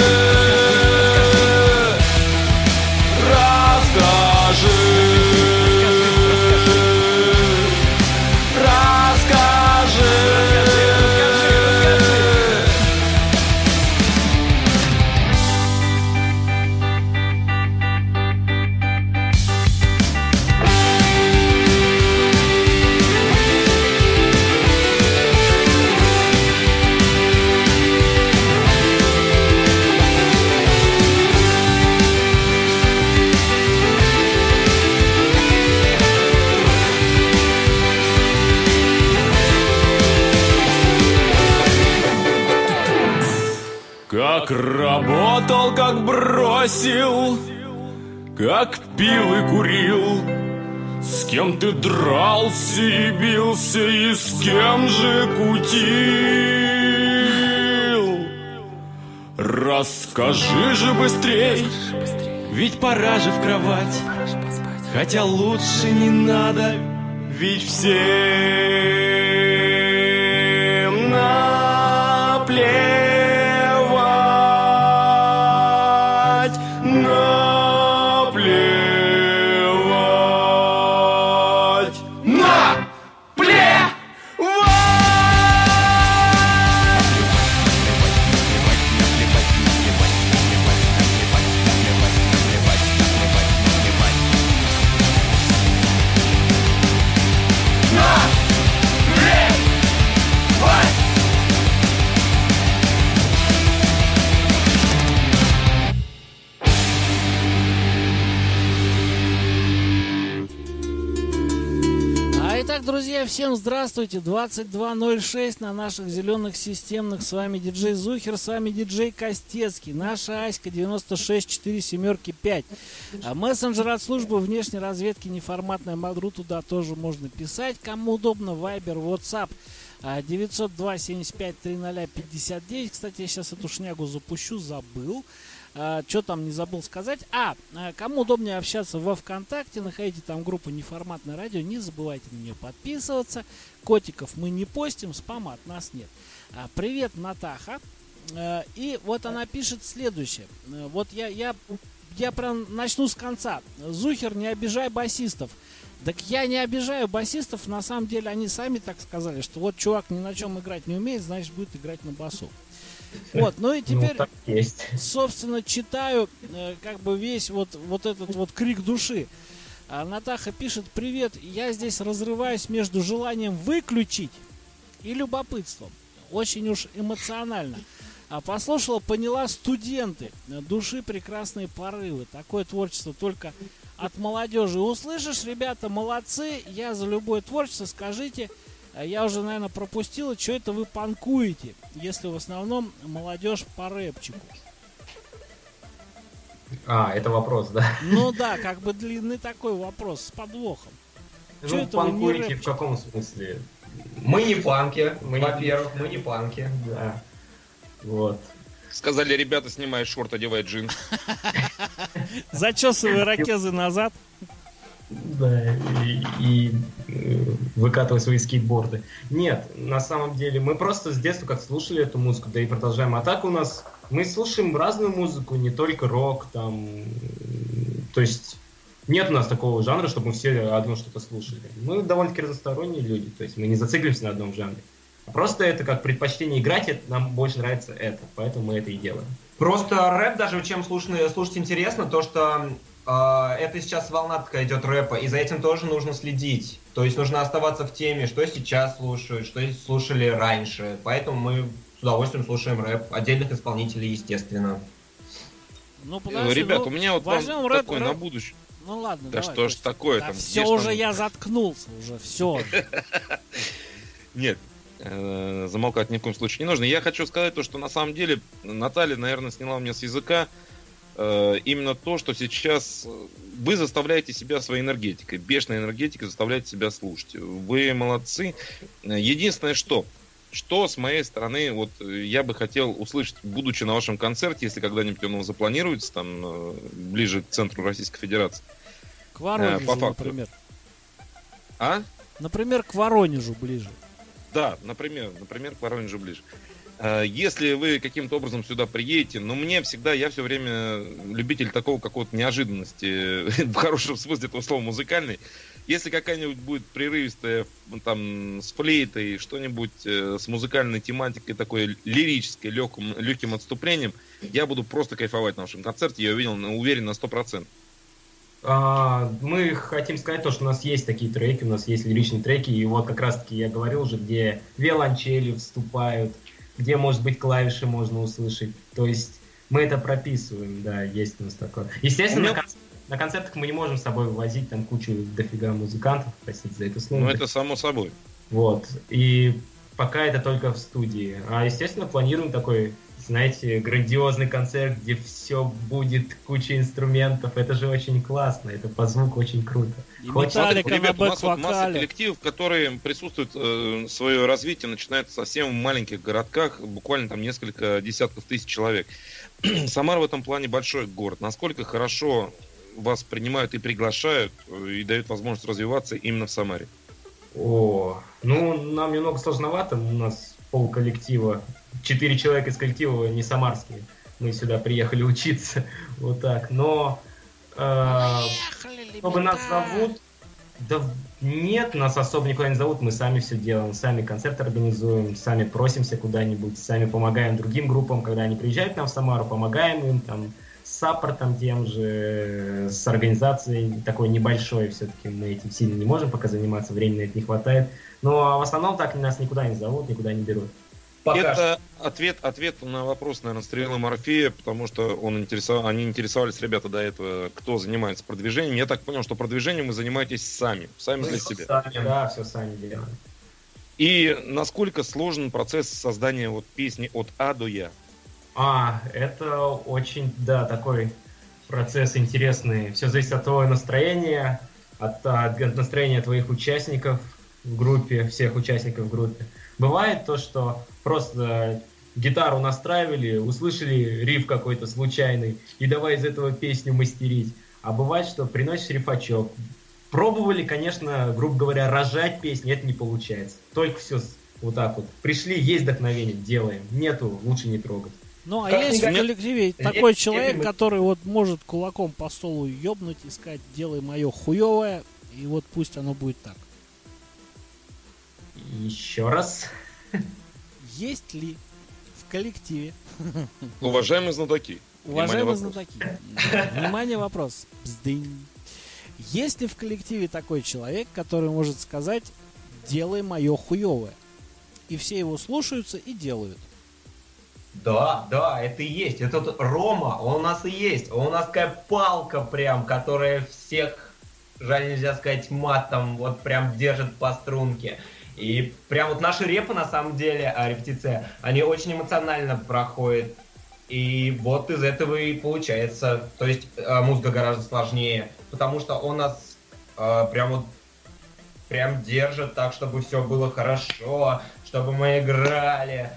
Как работал, как бросил, как пил и курил, с кем ты дрался и бился, и с кем же кутил. Расскажи же быстрей, ведь пора же в кровать, хотя лучше не надо, ведь всем наплевать. Друзья, всем здравствуйте, двадцать два ноль шесть на наших зеленых системных. С вами диджей Зухер, с вами диджей Костецкий. Наша Аська девяносто шесть четыре семерки пять. А мессенджер от службы внешней разведки неформатная Мадру, туда тоже можно писать. Кому удобно, Вайбер, WhatsApp девятьсот два семьдесят пять тридцать пятьдесят девять. Кстати, я сейчас эту шнягу запущу, забыл. А, что там не забыл сказать. А, кому удобнее общаться во ВКонтакте, находите там группу «Неформатное радио», не забывайте на нее подписываться. Котиков мы не постим, спама от нас нет. А, привет, Натаха. А, и вот она пишет следующее. А, вот я, я я прям начну с конца. Зухер, не обижай басистов. Так я не обижаю басистов, на самом деле они сами так сказали, что вот чувак ни на чем играть не умеет, значит будет играть на басу. Вот, ну и теперь, Ну, так есть. собственно, читаю э, как бы весь вот, вот этот вот крик души. А Натаха пишет: привет, я здесь разрываюсь между желанием выключить и любопытством. Очень уж эмоционально. А послушала, поняла, студенты, души прекрасные порывы. Такое творчество только от молодежи. Услышишь, ребята, молодцы, я за любое творчество, скажите, я уже, наверное, пропустила, что это вы панкуете, если в основном молодежь по рэпчику. А, это вопрос, да? Ну да, как бы длинный такой вопрос с подвохом. Чё Ну, это вы не панкуете рэпчик? в каком смысле? Мы не панки, Мы не- во-первых, мы не панки. Да. Вот. Сказали, ребята, снимай шорт, одевай джинс. Зачесывай ракезы назад. Да, и, и, э, выкатывай свои скейтборды. Нет, на самом деле, мы просто с детства как слушали эту музыку, да и продолжаем. А так у нас, мы слушаем разную музыку, не только рок, там, то есть нет у нас такого жанра, чтобы мы все одно что-то слушали. Мы довольно-таки разносторонние люди, то есть мы не зацикливаемся на одном жанре. Просто это как предпочтение играть, это, нам больше нравится это, поэтому мы это и делаем. Просто рэп даже чем слушать, слушать интересно, то что э, это сейчас волна такая идет рэпа, и за этим тоже нужно следить. То есть нужно оставаться в теме, что сейчас слушают, что слушали раньше. Поэтому мы с удовольствием слушаем рэп, отдельных исполнителей, естественно. Ну, подожди, Ребят, ну, у меня вот возьмем вам рэп, такой рэп. на будущее. Ну ладно, Да давай, что ж Костя. такое Да там? все Где ж уже, там- я заткнулся уже, все. Нет, э, замолкать ни в коем случае не нужно. Я хочу сказать то, что на самом деле Наталья, наверное, сняла у меня с языка э, именно то, что сейчас вы заставляете себя своей энергетикой, бешеной энергетикой заставляете себя слушать. Вы молодцы. Единственное, что, что с моей стороны, вот я бы хотел услышать, будучи на вашем концерте, если когда-нибудь он запланируется, там, э, ближе к центру Российской Федерации. К Воронежу, Э, по факту. например. А? Например, к Воронежу ближе. Да, например, например, к Воронежу ближе. Э, Если вы каким-то образом сюда приедете, но мне всегда, я все время любитель такого какого-то неожиданности, в хорошем смысле этого слова, музыкальный. Если какая-нибудь будет прерывистая, там, с флейтой, что-нибудь э, с музыкальной тематикой, такой лирической, легким, легким отступлением, я буду просто кайфовать на вашем концерте, я уверен, уверен на сто процентов. А, мы хотим сказать то, что у нас есть такие треки, у нас есть лиричные треки, и вот как раз-таки я говорил уже, где виолончели вступают, где, может быть, клавиши можно услышать. То есть мы это прописываем, да, есть у нас такое. Естественно, У меня- на, кон- на концертах мы не можем с собой возить там кучу дофига музыкантов, простите за это слово. Ну, это само собой. Вот. И пока это только в студии. А, естественно, планируем такой, знаете, грандиозный концерт, где все будет, куча инструментов. Это же очень классно, это по звуку очень круто. И Хоть- Металлика на Ребят, у нас вот масса бэк-вокале. коллективов, которые присутствуют, э, свое развитие начинается совсем в маленьких городках, буквально там несколько десятков тысяч человек. Самара в этом плане большой город. Насколько хорошо вас принимают и приглашают, э, и дают возможность развиваться именно в Самаре? О, ну, нам немного сложновато, у нас полколлектива, четыре человека из коллектива не самарские, мы сюда приехали учиться, вот так, но э, чтобы нас зовут, да нет, нас особо никуда не зовут, мы сами все делаем, сами концерты организуем, сами просимся куда-нибудь, сами помогаем другим группам, когда они приезжают к нам в Самару, помогаем им там с саппортом тем же, с организацией такой небольшой, все-таки мы этим сильно не можем пока заниматься, времени на это не хватает. Но в основном так нас никуда не зовут, никуда не берут. Пока Это ответ, ответ на вопрос, наверное, Стрелы Морфея, потому что он интересов... они интересовались, ребята, до этого, кто занимается продвижением. Я так понял, что продвижением вы занимаетесь сами, сами для себя. Сами, да, все сами делаем. И насколько сложен процесс создания вот песни от А до Я? А, это очень, да, такой процесс интересный. Все зависит от твоего настроения, от, от настроения твоих участников в группе, всех участников в группе. Бывает то, что просто гитару настраивали, услышали риф какой-то случайный, и давай из этого песню мастерить. А бывает, что приносишь рифачок. Пробовали, конечно, грубо говоря, рожать песни, это не получается. Только все вот так вот. Пришли, есть вдохновение, делаем. Нету, лучше не трогать. Ну, а Как есть в не- коллективе Есть такой темы. человек, который вот может кулаком по столу ёбнуть и сказать, делай мое хуевое, и вот пусть оно будет так. Еще раз. Есть ли в коллективе, Уважаемые знатоки. уважаемые внимание, вопрос. знатоки, внимание, вопрос, бздынь. Есть ли в коллективе такой человек, который может сказать, делай мое хуевое? И все его слушаются и делают. Да, да, это и есть. Этот Рома, он у нас и есть. Он у нас такая палка прям, которая всех, жаль нельзя сказать матом, вот прям держит по струнке. И прям вот наши репы, на самом деле, а, репетиция, они очень эмоционально проходят. И вот из этого и получается. То есть а, музыка гораздо сложнее, потому что он нас а, прям вот прям держит так, чтобы все было хорошо, чтобы мы играли.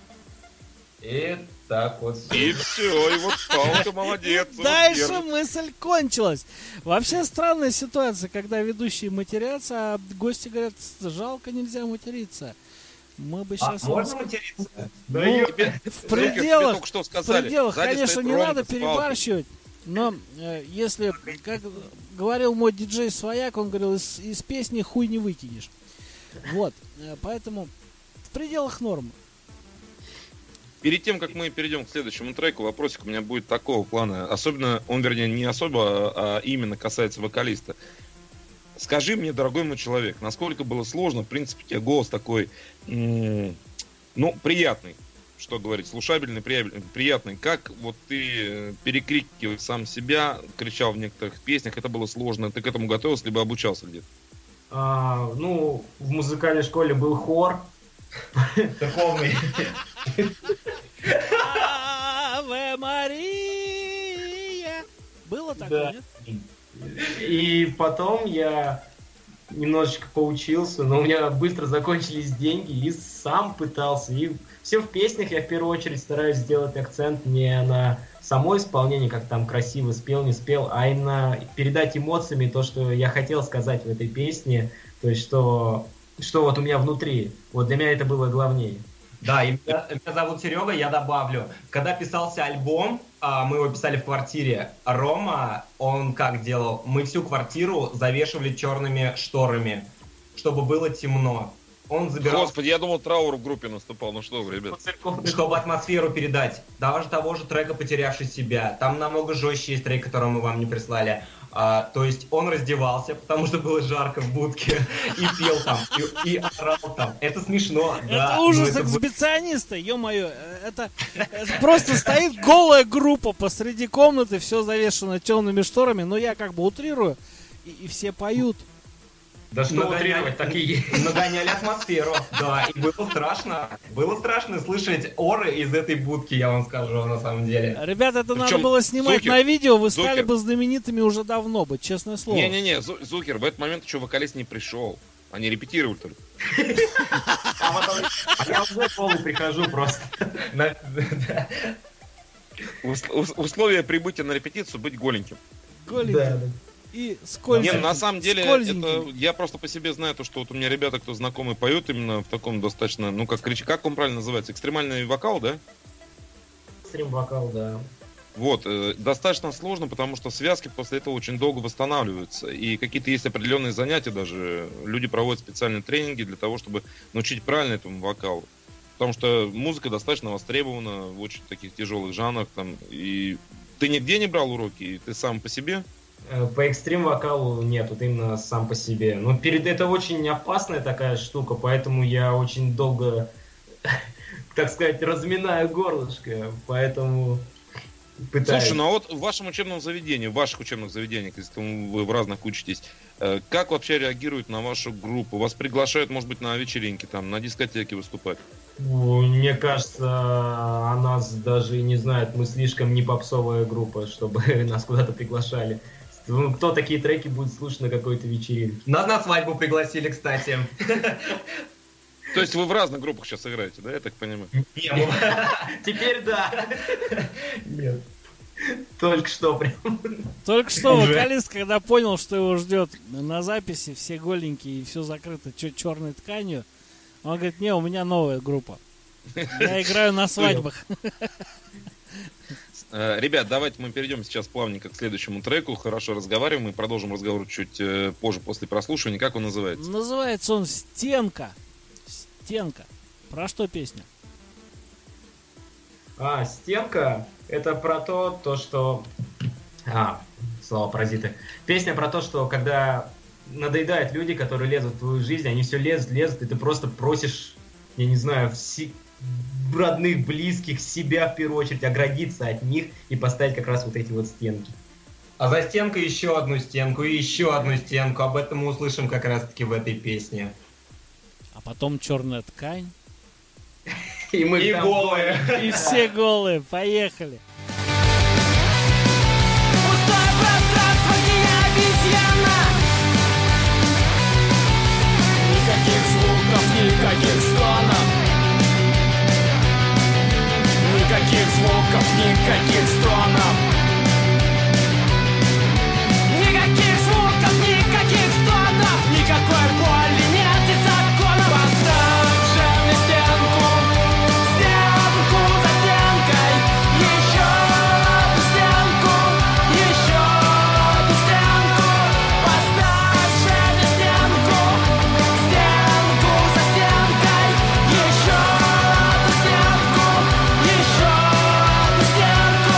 И так вот. И все, и вот палка, молодец. И вот дальше держит. мысль кончилась. Вообще странная ситуация, когда ведущие матерятся, а гости говорят, жалко, нельзя материться. Мы бы А сейчас... можно материться? Ну, Тебе- в Зукер, тебе пределах, только что в сказали, пределах, сзади конечно, стоит не Ромка надо с палкой. перебарщивать, но э, если, как говорил мой диджей Свояк, он говорил, из, из песни хуй не выкинешь. Вот, э, поэтому в пределах нормы. Перед тем, как мы перейдем к следующему треку, вопросик у меня будет такого плана. Особенно, он, вернее, не особо, а именно касается вокалиста. Скажи мне, дорогой мой человек, насколько было сложно, в принципе, у тебя голос такой, м- ну, приятный, что говорить, слушабельный, приятный, приятный. Как вот ты перекрикивал сам себя, кричал в некоторых песнях, это было сложно. Ты к этому готовился, либо обучался где-то? А, ну, в музыкальной школе был хор. Церковный. Аве Мария. Было такое, Да. нет? И потом я немножечко поучился, но у меня быстро закончились деньги, и сам пытался. И все в песнях я в первую очередь стараюсь сделать акцент не на само исполнение, как там красиво спел, не спел, а именно передать эмоциями то, что я хотел сказать в этой песне, то есть что, что вот у меня внутри. Вот для меня это было главнее. Да, и меня, меня зовут Серега, я добавлю. Когда писался альбом, а, мы его писали в квартире, Рома, он как делал? Мы всю квартиру завешивали черными шторами, чтобы было темно. Он забирал, Господи, я думал, траур в группе наступал. Ну что вы, ребят. чтобы атмосферу передать. Даже того же трека «Потерявший себя». Там намного жестче есть трек, который мы вам не прислали. А, то есть он раздевался, потому что было жарко в будке, и пел там, и, и орал там. Это смешно, да. Это но ужас это было- эксбициониста, ё-моё. Это, это просто стоит голая группа посреди комнаты, все завешено темными шторами, но я как бы утрирую, и, и все поют. Да что Нагоняли- утрировать, так и есть. Нагоняли атмосферу, да, и было страшно. Было страшно слышать оры из этой будки, я вам скажу, на самом деле. Ребята, это надо Причем было снимать Зукер, на видео, вы стали Зукер. бы знаменитыми уже давно бы, честное слово. Не-не-не, Зу- Зукер, в этот момент еще вокалист не пришел. Они репетировали только. А потом- А я уже полный прихожу просто. на- да. Ус- ус- Условия прибытия на репетицию быть голеньким. Голенький Да, да. и скользкий. Не, на самом деле, скользенький. это я просто по себе знаю, то, что вот у меня ребята, кто знакомый, поют именно в таком достаточно, ну как крич, как он правильно называется, экстремальный вокал, да? Стрим-вокал, да. Вот, э, достаточно сложно, потому что связки после этого очень долго восстанавливаются. И какие-то есть определенные занятия даже. Люди проводят специальные тренинги для того, чтобы научить правильно этому вокалу. Потому что музыка достаточно востребована в очень таких тяжелых жанрах. Там, и ты нигде не брал уроки, и ты сам по себе? Э, По экстрим-вокалу нет, вот именно сам по себе. Но перед это очень опасная такая штука, поэтому я очень долго, так сказать, разминаю горлышко, поэтому пытаюсь. Слушай, ну а вот в вашем учебном заведении, в ваших учебных заведениях, если там вы в разных учитесь, э, как вообще реагируют на вашу группу? Вас приглашают, может быть, на вечеринки, там, на дискотеке выступать? О, Мне кажется, о нас даже и не знают. Мы слишком не попсовая группа, чтобы нас куда-то приглашали. Ну, кто такие треки будет слушать на какой-то вечеринке? Нас на свадьбу пригласили, кстати. То есть вы в разных группах сейчас играете, да, я так понимаю? Не, мы- Теперь да. Нет. Только что прям. Только что Уже. вокалист, когда понял, что его ждет на записи, все голенькие и все закрыто черной тканью, он говорит, не, у меня новая группа. Я играю на свадьбах. Ребят, давайте мы перейдем сейчас плавненько к следующему треку. Хорошо разговариваем. Мы продолжим разговор чуть позже, после прослушивания. Как он называется? Называется он «Стенка». «Стенка». Про что песня? А, «Стенка» — это про то, то, что... А, слова паразиты. Песня про то, что когда надоедают люди, которые лезут в твою жизнь, они все лезут, лезут, и ты просто просишь, я не знаю, все... родных, близких, себя в первую очередь, оградиться от них и поставить как раз вот эти вот стенки. А за стенкой еще одну стенку и еще одну стенку. Об этом мы услышим как раз-таки в этой песне. А потом черная ткань. И мы и голые. И все голые. Поехали. Пустое пространство, не обезьяна. Никаких звуков, никаких стонов. Никаких звуков, никаких стонов. Никаких звуков, никаких стонов. Никакой боли, нет и законов. Поставь же мне стенку, стенку за стенкой. Еще одну стенку, еще одну стенку. Поставь же мне стенку, стенку за стенкой. Еще одну стенку, еще одну стенку.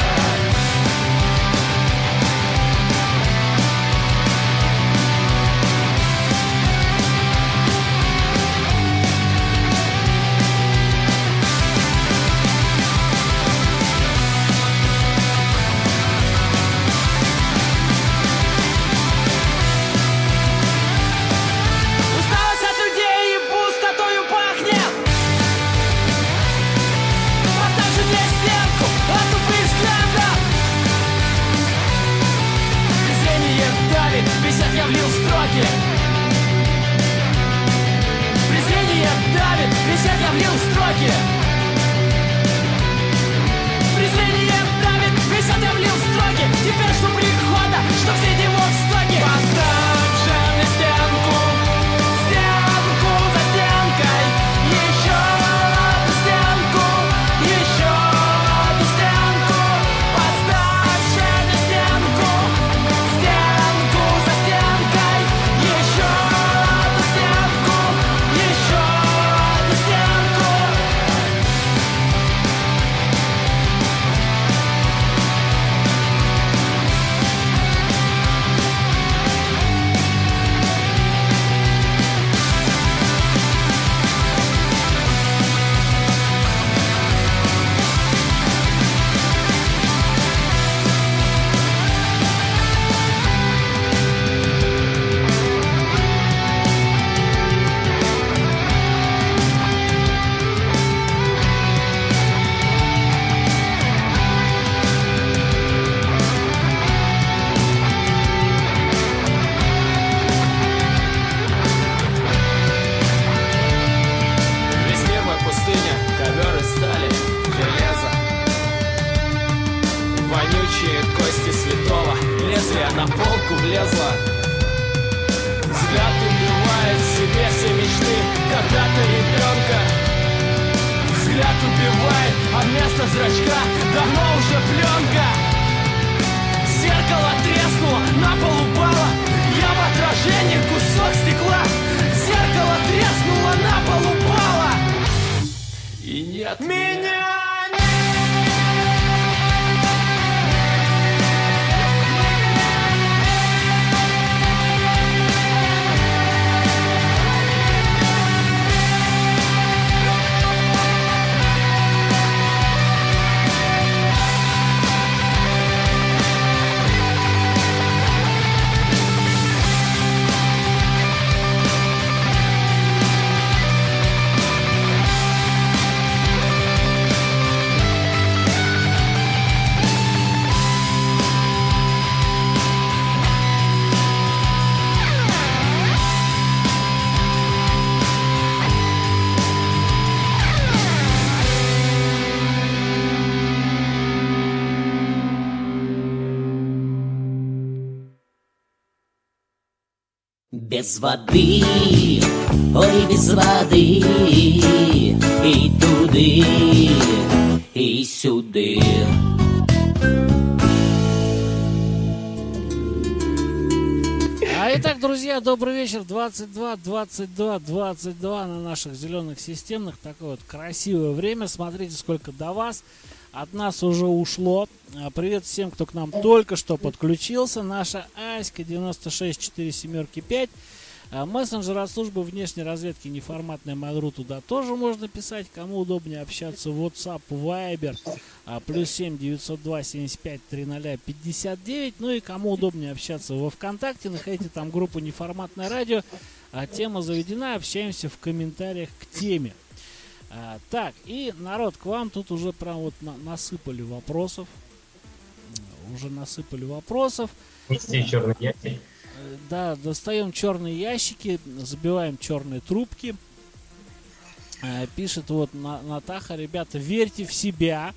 Усталость от людей и пустотою пахнет. Поставь же мне стенку от тупых взглядов. Презрение давит, бесят, я влил строки. Презрение давит, бесят, я влил строки. Презрение давит, бесят, я влил строки. Теперь жду прихода, чтоб все его в стоке. Поставь же мне стенку, стенку за стенкой. Еще одну стенку, еще одну стенку. Поставь же мне стенку, стенку за стенкой. Еще одну стенку, еще одну стенку. Весь мир мой пустыня, ковер из стали, железо. Вонючие кости святого, лезвие на полку влезло. Взгляд убивает в себе все мечты когда-то ребенка. Взгляд убивает, а вместо зрачка давно уже пленка. Зеркало треснуло, на пол упало. Я в отражении кусок стекла. Зеркало треснуло, на пол упало. И нет меня. Без воды, ой, без воды, и тут воды и сюды. А итак, друзья, добрый вечер. двадцать два, двадцать два, двадцать два на наших зеленых системных. Такое вот красивое время. Смотрите, сколько до вас. От нас уже ушло. Привет всем, кто к нам только что подключился. Наша Аська девяносто шесть четыре семерки пять. Мессенджер от службы внешней разведки неформатная Mail.ru, туда тоже можно писать. Кому удобнее общаться в WhatsApp, Viber, плюс семь девятьсот два семьдесят пять тридцать пятьдесят девять. Ну и кому удобнее общаться во ВКонтакте, находите там группу неформатное радио. А тема заведена, общаемся в комментариях к теме. А, так, и народ, к вам тут уже прям вот на, насыпали вопросов. Уже насыпали вопросов. Нести черный ящик. Да, достаем черные ящики, забиваем черные трубки. Э, пишет вот на, Натаха, ребята, верьте в себя.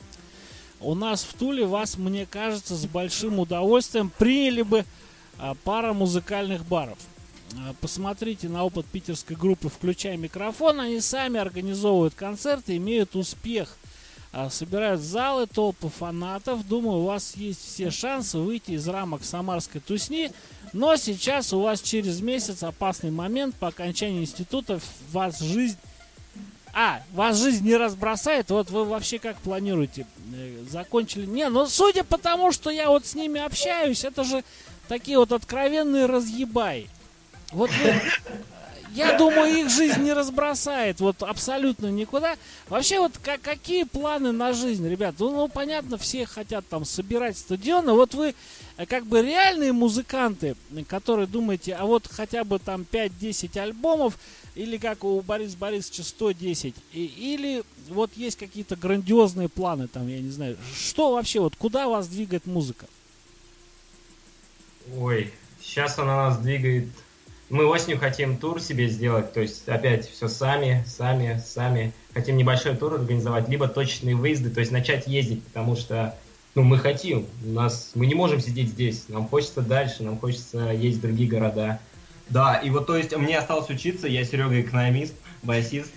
У нас в Туле вас, мне кажется, с большим удовольствием приняли бы э, пара музыкальных баров. Э, посмотрите на опыт питерской группы «Включай микрофон». Они сами организовывают концерты, имеют успех. Э, собирают залы, толпы фанатов. Думаю, у вас есть все шансы выйти из рамок самарской тусни. Но сейчас у вас через месяц опасный момент. По окончании института вас жизнь... А, вас жизнь не разбросает. Вот вы вообще как планируете? Закончили? Не, ну судя по тому, что я вот с ними общаюсь, это же такие вот откровенные разъебаи. Вот вы... Я думаю, их жизнь не разбросает вот абсолютно никуда. Вообще, вот как, какие планы на жизнь, ребят? Ну, ну, понятно, все хотят там собирать стадионы. Вот вы как бы реальные музыканты, которые думаете, а вот хотя бы там пять-десять альбомов, или как у Бориса Борисовича сто десять, и, или вот есть какие-то грандиозные планы там, я не знаю. Что вообще, вот куда вас двигает музыка? Ой, сейчас она нас двигает... Мы осенью хотим тур себе сделать, то есть опять все сами, сами, сами. Хотим небольшой тур организовать, либо точечные выезды, то есть начать ездить, потому что ну, мы хотим, у нас, мы не можем сидеть здесь, нам хочется дальше, нам хочется ездить в другие города. Да, и вот то есть мне осталось учиться, я Серега экономист, басист.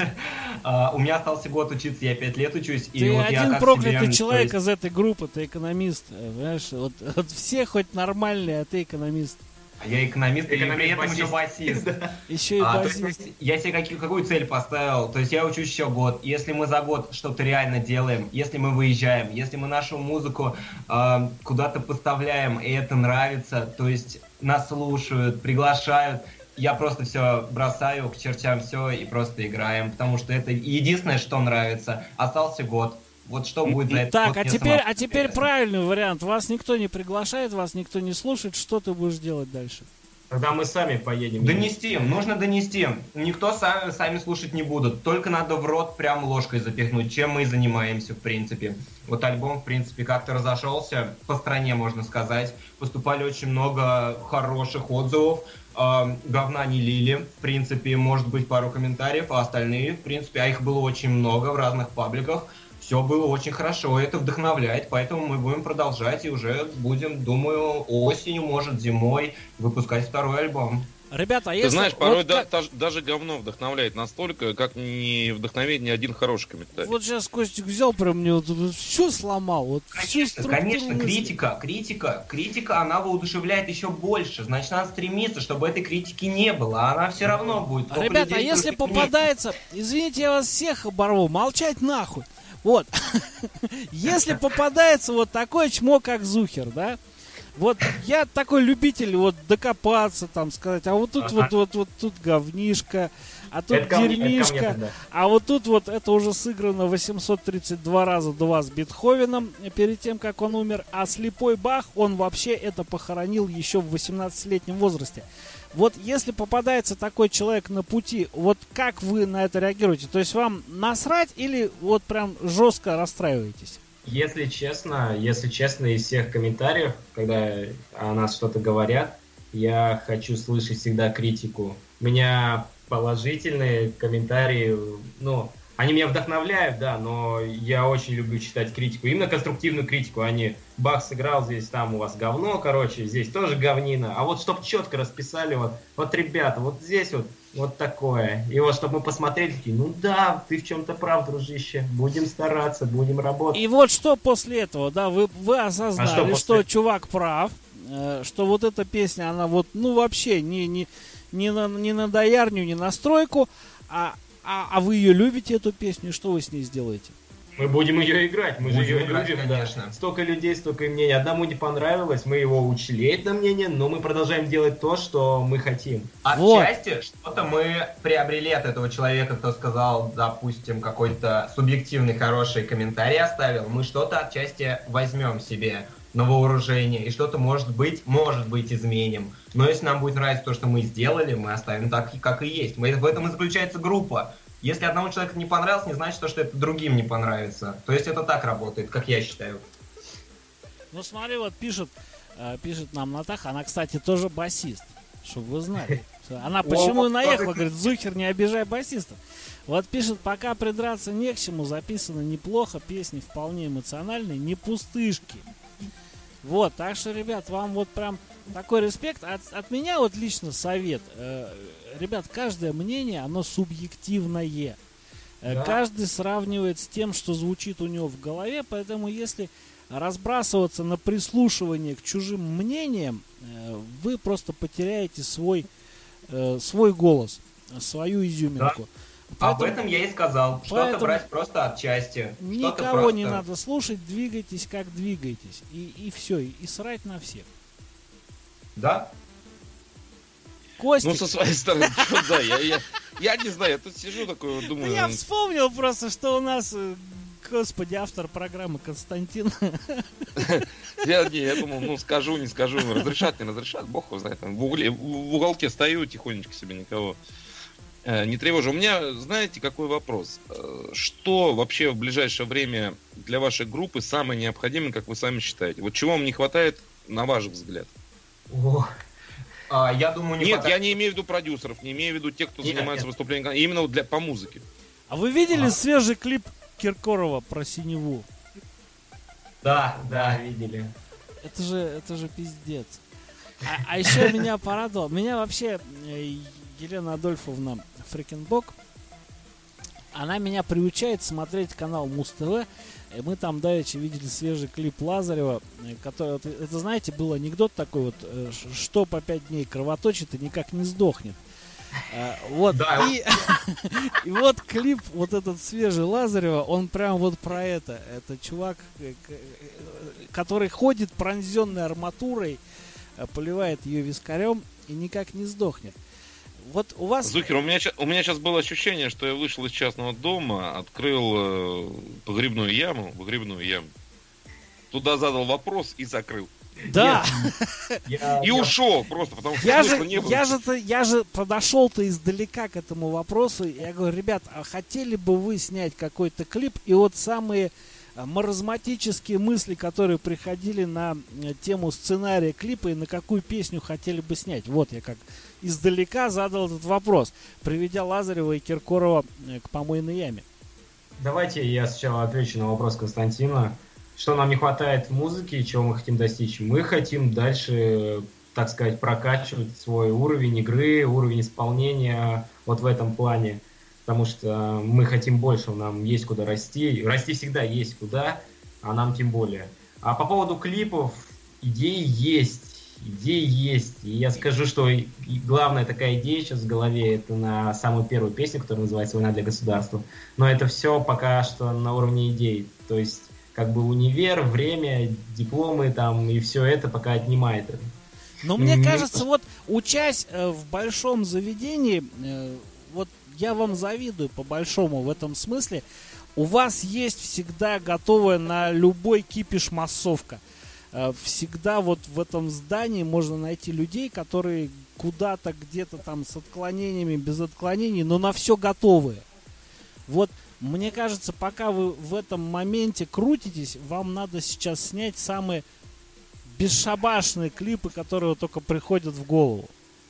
У меня остался год учиться, я пять лет учусь. Ты один проклятый человек из этой группы, ты экономист, понимаешь? Вот все хоть нормальные, а ты экономист. Я экономист, и при этом еще басист. Еще и басист. Я себе какую цель поставил, то есть я учусь еще год. Если мы за год что-то реально делаем, если мы выезжаем, если мы нашу музыку куда-то поставляем, и это нравится, то есть нас слушают, приглашают, я просто все бросаю к чертям все и просто играем, потому что это единственное, что нравится. Остался год. Вот что будет за это? Так, а теперь, а теперь правильный вариант. Вас никто не приглашает, вас никто не слушает. Что ты будешь делать дальше? Тогда мы сами поедем. Донести, нужно донести. Никто сами, сами слушать не будут. Только надо в рот прям ложкой запихнуть, чем мы и занимаемся, в принципе. Вот альбом, в принципе, как-то разошелся по стране, можно сказать. Поступали очень много хороших отзывов. Э, говна не лили. В принципе, может быть, пару комментариев, а остальные, в принципе, а их было очень много в разных пабликах. Все было очень хорошо, это вдохновляет, поэтому мы будем продолжать и уже будем, думаю, осенью, может, зимой выпускать второй альбом. Ребята, а если... Ты знаешь, порой вот да, как... даже говно вдохновляет настолько, как не вдохновит ни один хороший комментарий. Вот сейчас Костик взял прям мне вот, вот все сломал. Вот конечно, конечно, критика, критика, критика, она воодушевляет еще больше. Значит, надо стремиться, чтобы этой критики не было, а она все равно будет. Сколько Ребята, а если попадается... Извините, я вас всех оборву, молчать нахуй. Вот, если попадается вот такое чмо, как Зухер, да, вот я такой любитель вот докопаться, там, сказать, а вот тут ага. вот, вот, вот тут говнишко, а тут это дерьмишко, ко мне, мне а вот тут вот это уже сыграно восемьсот тридцать два раза два с Бетховеном перед тем, как он умер, а слепой Бах, он вообще это похоронил еще в восемнадцатилетнем возрасте. Вот если попадается такой человек на пути, вот как вы на это реагируете? То есть вам насрать или вот прям жестко расстраиваетесь? Если честно, если честно, из всех комментариев, когда о нас что-то говорят, я хочу слышать всегда критику. У меня положительные комментарии, ну, они меня вдохновляют, да, но я очень люблю читать критику, именно конструктивную критику, а не Бах сыграл здесь, там у вас говно, короче, здесь тоже говнина, а вот чтоб четко расписали, вот, вот, ребята, вот здесь вот Вот такое. И вот, чтобы мы посмотрели, такие, ну да, ты в чем-то прав, дружище. Будем стараться, будем работать. И вот что после этого, да, вы, вы осознали, А что что, после? чувак прав, э, что вот эта песня, она вот, ну, вообще не, не, не, на, не на доярню, не на стройку, а, а, а вы ее любите, эту песню, и что вы с ней сделаете? Мы будем ее играть, мы Будем же ее играть, любим, конечно. да. Столько людей, столько и мнений. Одному не понравилось, мы его учли, это мнение, но мы продолжаем делать то, что мы хотим. Вот. Отчасти что-то мы приобрели от этого человека, кто сказал, допустим, какой-то субъективный хороший комментарий оставил. Мы что-то отчасти возьмем себе на вооружение и что-то, может быть, может быть, изменим. Но если нам будет нравиться то, что мы сделали, мы оставим так, как и есть. Мы, в этом и заключается группа. Если одному человеку не понравилось, не значит, что это другим не понравится. То есть это так работает, как я считаю. Ну, смотри, вот пишет, э, пишет нам Натаха, она, кстати, тоже басист, чтобы вы знали. Она почему и наехала, говорит, Зухер, не обижай басистов. Вот пишет, пока придраться не к чему, записано неплохо, песни вполне эмоциональные, не пустышки. Вот, так что, ребят, вам вот прям такой респект. От, от меня вот лично совет. Э, ребят, каждое мнение, оно субъективное. Э, Да. Каждый сравнивает с тем, что звучит у него в голове, поэтому если разбрасываться на прислушивание к чужим мнениям, э, вы просто потеряете свой, э, свой голос, свою изюминку. Об Поэтому этом я и сказал. Что-то поэтому брать просто отчасти. Что-то никого просто... не надо слушать, двигайтесь как двигаетесь. И, и все, и, и срать на всех. Да? Костик, Ну, со своей стороны, что, да, я, я, я не знаю, я тут сижу такой, вот да думаю, я вспомнил просто, что у нас, э, господи, автор программы Константин. я, не, я думал, ну, скажу, не скажу, разрешат, не разрешат, бог его знает, там, в, угле, в, в уголке стою, тихонечко себе никого э, не тревожу. У меня, знаете, какой вопрос? Э, Что вообще в ближайшее время для вашей группы самое необходимое, как вы сами считаете? Вот чего вам не хватает, на ваш взгляд? О, А, я думаю, не Нет, хватает- я не имею в виду продюсеров, не имею в виду тех, кто Нет, занимается нет. выступлением, именно вот для, по музыке. А вы видели А. свежий клип Киркорова про синеву? Да, да, да. видели. Это же, это же пиздец. А, а еще меня порадовало. Меня вообще э, Елена Адольфовна Фрикенбок, она меня приучает смотреть канал Муз-ТВ. И мы там давеча видели свежий клип Лазарева, э, который, вот, это, знаете, был анекдот такой вот, э, ш- что по пять дней кровоточит и никак не сдохнет. Э, Вот, Да. и, и вот клип, вот этот свежий Лазарева, он прям вот про это. Это чувак, э, к- э, который ходит пронзенной арматурой, э, поливает ее вискарем и никак не сдохнет. Вот у вас... Зухер, у меня, ща- у меня сейчас было ощущение, что я вышел из частного дома, открыл э, погребную яму, выгребную яму, туда задал вопрос и закрыл. Да, Я, И я- ушел просто, потому что я смысла же, не было. я же, я же подошел-то издалека к этому вопросу. Я говорю, ребят, а хотели бы вы снять какой-то клип? И вот самые а, маразматические мысли, которые приходили на э, тему сценария клипа и на какую песню хотели бы снять. Вот я как издалека задал этот вопрос, приведя Лазарева и Киркорова э, к помойной яме. Давайте я сначала отвечу на вопрос Константина. Что нам не хватает в музыке, чего мы хотим достичь? Мы хотим дальше, так сказать, прокачивать свой уровень игры, уровень исполнения вот в этом плане. Потому что мы хотим больше, нам есть куда расти. Расти всегда есть куда, а нам тем более. А по поводу клипов, идеи есть. Идеи есть. И я скажу, что и- и главная такая идея сейчас в голове, это на самую первую песню, которая называется «Война для государства». Но это все пока что на уровне идей. То есть, как бы универ, время, дипломы там и все это пока отнимает это. Но мне Мгм. кажется, вот учась э, в большом заведении, э, вот я вам завидую по-большому в этом смысле. У вас есть всегда готовая на любой кипиш массовка. Э, всегда вот в этом здании можно найти людей, которые куда-то где-то там с отклонениями, без отклонений, но на все готовые. Вот мне кажется, пока вы в этом моменте крутитесь, вам надо сейчас снять самые бесшабашные клипы, которые только приходят в голову.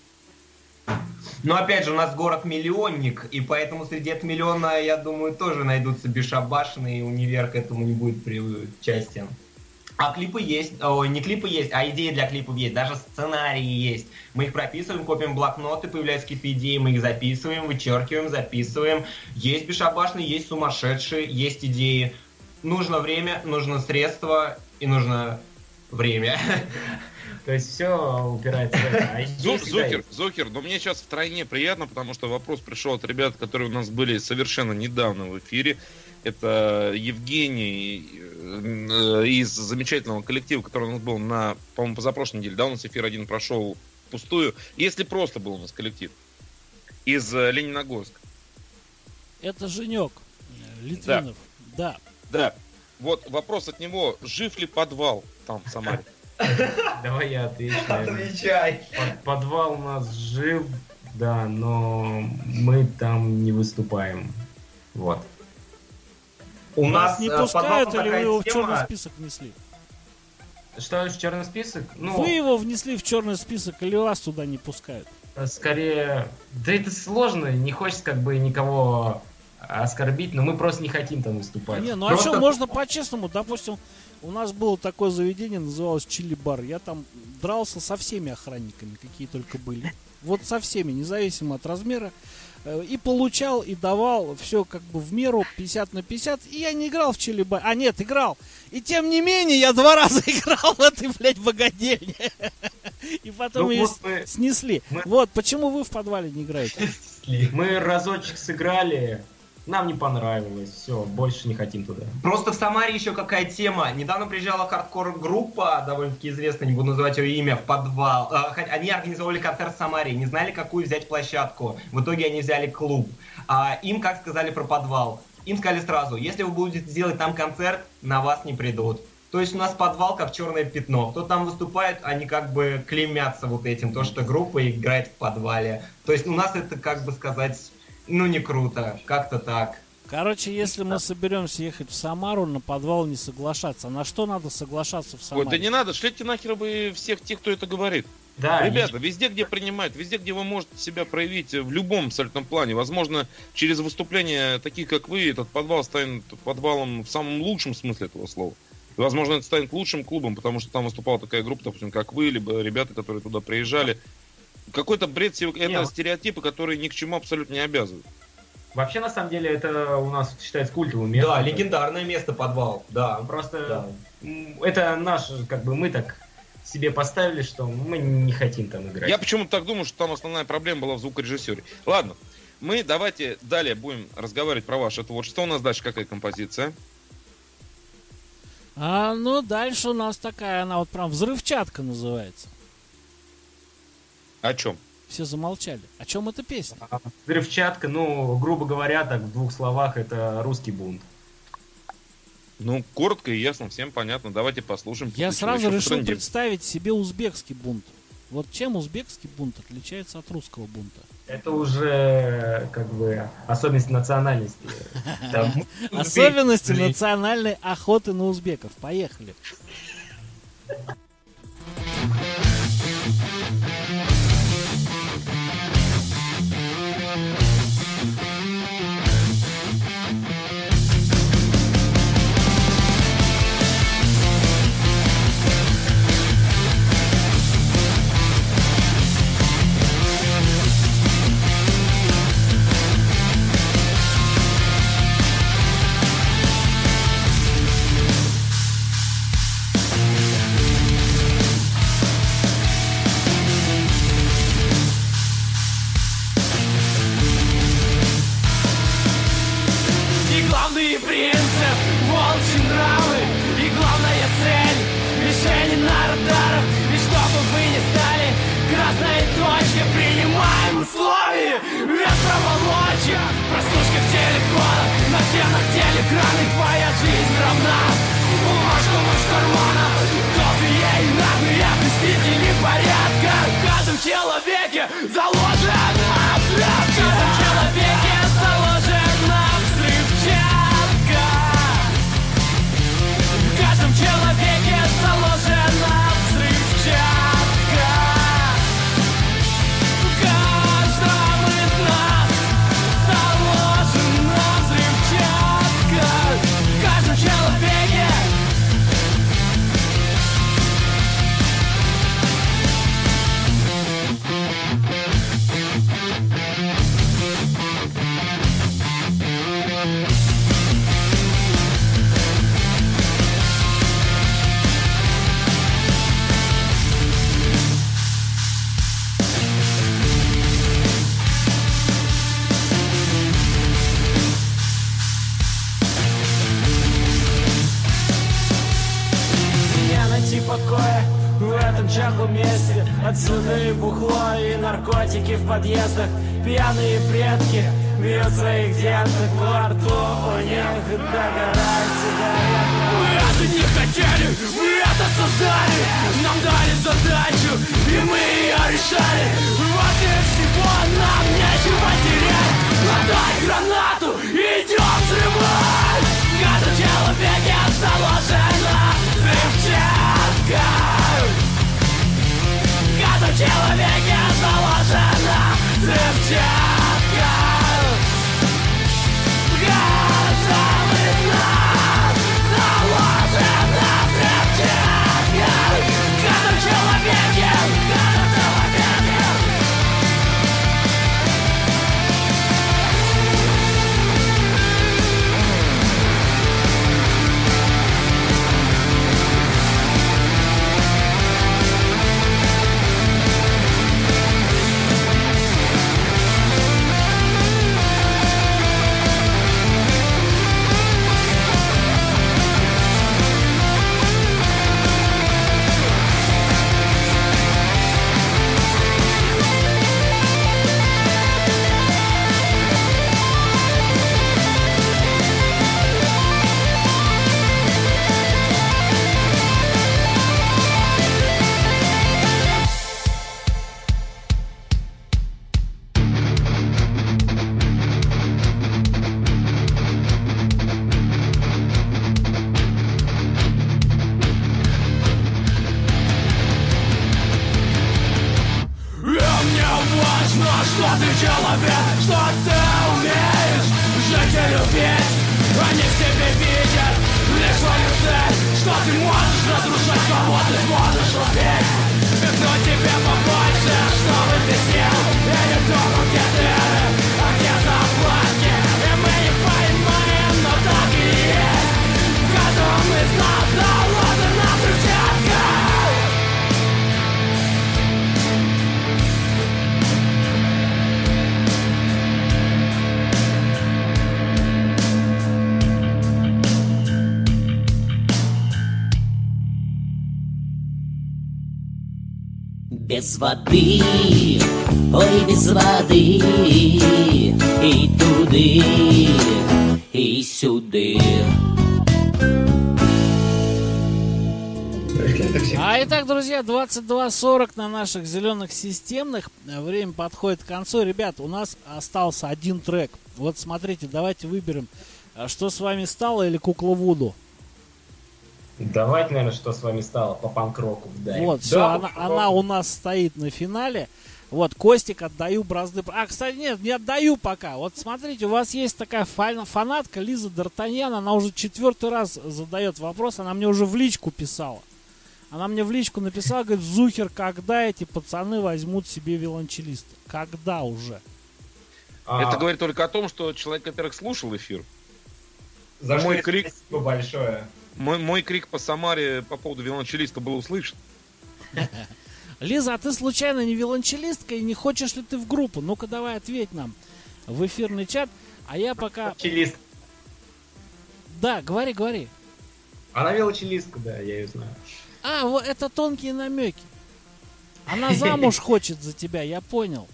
Но опять же, у нас город-миллионник, и поэтому среди этого миллиона, я думаю, тоже найдутся бесшабашные, и универ к этому не будет причастен. А клипы есть, о, не клипы есть, а идеи для клипов есть, даже сценарии есть. Мы их прописываем, копим блокноты, появляются какие-то идеи, мы их записываем, вычеркиваем, записываем. Есть бесшабашные, есть сумасшедшие, есть идеи. Нужно время, нужно средства и нужно время. То есть все упирается в это. А идеи всегда Зукер, есть. Зукер, но мне сейчас втройне приятно, потому что вопрос пришел от ребят, которые у нас были совершенно недавно в эфире. Это Евгений э, из замечательного коллектива, который у нас был на, по-моему, позапрошлой неделе. Да, у нас эфир один прошел впустую. Если просто был у нас коллектив. Из э, Лениногорска. Это Женек э, Литвинов. Да. Да. Вот вопрос от него. Жив ли подвал там в Самаре? Давай я отвечу. наверное. Отвечай. Под- Подвал у нас жив, да, но мы там не выступаем. Вот. У Вас не э, пускают под или вы такая его в тема. черный список внесли? Что, в черный список? Ну, Вы его внесли в черный список или вас туда не пускают? скорее... Да это сложно, не хочется как бы никого оскорбить, но мы просто не хотим там выступать. Не, ну Просто- а что, можно по-честному, допустим, у нас было такое заведение, называлось Чили Бар. Я там дрался со всеми охранниками, какие только были. Вот со всеми, независимо от размера. Э, И получал, и давал все как бы в меру пятьдесят на пятьдесят. И я не играл в Чили Бар. А нет, играл. И тем не менее, я два раза играл в этой, блядь, богадельне. И потом Ну, ее вот мы- снесли. мы- Вот, почему вы в подвале не играете? Мы разочек сыграли, нам не понравилось, все, больше не хотим туда. Просто в Самаре еще какая тема. Недавно приезжала хардкор-группа, довольно-таки известная, не буду называть ее имя, в подвал. Э, хоть они организовали концерт в Самаре, не знали, какую взять площадку. В итоге они взяли клуб. А им, как сказали про подвал, им сказали сразу, если вы будете делать там концерт, на вас не придут. То есть у нас подвал как черное пятно. Кто там выступает, они как бы клеймятся вот этим, то, что группа играет в подвале. То есть у нас это, как бы сказать, ну не круто, как-то так. Короче, если мы соберемся ехать в Самару, на подвал не соглашаться. На что надо соглашаться в Самаре? Ой, да не надо, шлите нахер вы всех тех, кто это говорит. Да, Ребята, везде, где принимают, везде, где вы можете себя проявить в любом абсолютном плане. Возможно, через выступления таких, как вы, этот подвал станет подвалом в самом лучшем смысле этого слова. И, возможно, это станет лучшим клубом, потому что там выступала такая группа, допустим, как вы, либо ребята, которые туда приезжали. Какой-то бред, это Не, стереотипы, которые ни к чему абсолютно не обязывают. вообще на самом деле это у нас считается культовым местом. Да, легендарное место подвал, да. Просто Да. м, это наш, как бы мы так себе поставили, что мы не хотим там играть. Я почему-то так думаю, что там основная проблема была в звукорежиссере. Ладно, мы давайте далее будем разговаривать про ваше творчество. У нас дальше какая композиция? А, ну, дальше у нас такая, она вот прям взрывчатка называется. О чем? Все замолчали. О чем эта песня? Взрывчатка, ну, грубо говоря, так в двух словах, это русский бунт. Ну, коротко и ясно, всем понятно. Давайте послушаем. Я после чего сразу еще решил потрындим. представить себе узбекский бунт. Вот чем узбекский бунт отличается от русского бунта? Это уже, как бы, особенность национальности. Там, Особенности Блин. национальной охоты на узбеков. Поехали. И главный принцип — волчьи нравы. И главная цель — мишени на радарах. И чтобы вы не стали красной точкой, принимаем условия без проволочек. Прослушка в телефонах, на стенах телеэкраны. Твоя жизнь равна бумажку в кармана. Толстые и наглые блюстители порядка. В каждом человеке заложена взрывчатка. В каждом человеке заложена взрывчатка. В каждом человеке заложена взрывчатка. В каждом из нас заложена взрывчатка. В каждом человеке такое в этом чахлом месте. Отсюда и бухло, и наркотики в подъездах. Пьяные предки бьют своих деток. Во рту у них догорает сигарет. Мы это не хотели, мы это создали. Нам дали задачу, и мы ее решали. Вот и всего нам нечего терять. Надай гранату, идем взрывать. В каждом человеке заложена взрывчатка. В каждом человеке заложена взрывчатка. В каждом из нас заложена взрывчатка. В каждом человеке, в каждом человеке. Что ты человек, что ты умеешь жить и любить. Они в тебе видят лишь свою цель. Что ты можешь разрушать, кого ты сможешь убить. Но тебе побольше, чтобы ты сел. Я не думал, где ты, а где заплатки. И мы не понимаем, но так и есть. В каждом из нас заложена взрывчатка. Без воды, ой, без воды, и туды, и сюды. А итак, друзья, двадцать два сорок на наших зеленых системных. Время подходит к концу. Ребят, у нас остался один трек. Вот смотрите, давайте выберем, что с вами стало или Кукла Вуду. Давайте, наверное, что с вами стало по панк-року. Вот, все, да, она, она у нас стоит на финале. Вот, Костик, отдаю бразды. А, кстати, нет, не отдаю пока. Вот смотрите, у вас есть такая фанатка Лиза Д'Артаньян. Она уже четвертый раз задает вопрос. Она мне уже в личку писала. Она мне в личку написала, говорит: Зухер, когда эти пацаны возьмут себе виолончелиста? Когда уже? А... Это говорит только о том, что человек, во-первых, слушал эфир. За мой что крик... спасибо большое. Мой, мой крик по Самаре по поводу виолончелиста был услышан. Лиза, а ты случайно не виолончелистка и не хочешь ли ты в группу? Ну-ка давай ответь нам в эфирный чат. А я пока... Виолончелист. Да, говори, говори. Она виолончелистка, да, я ее знаю. А, вот это тонкие намеки. Она замуж хочет за тебя, я понял.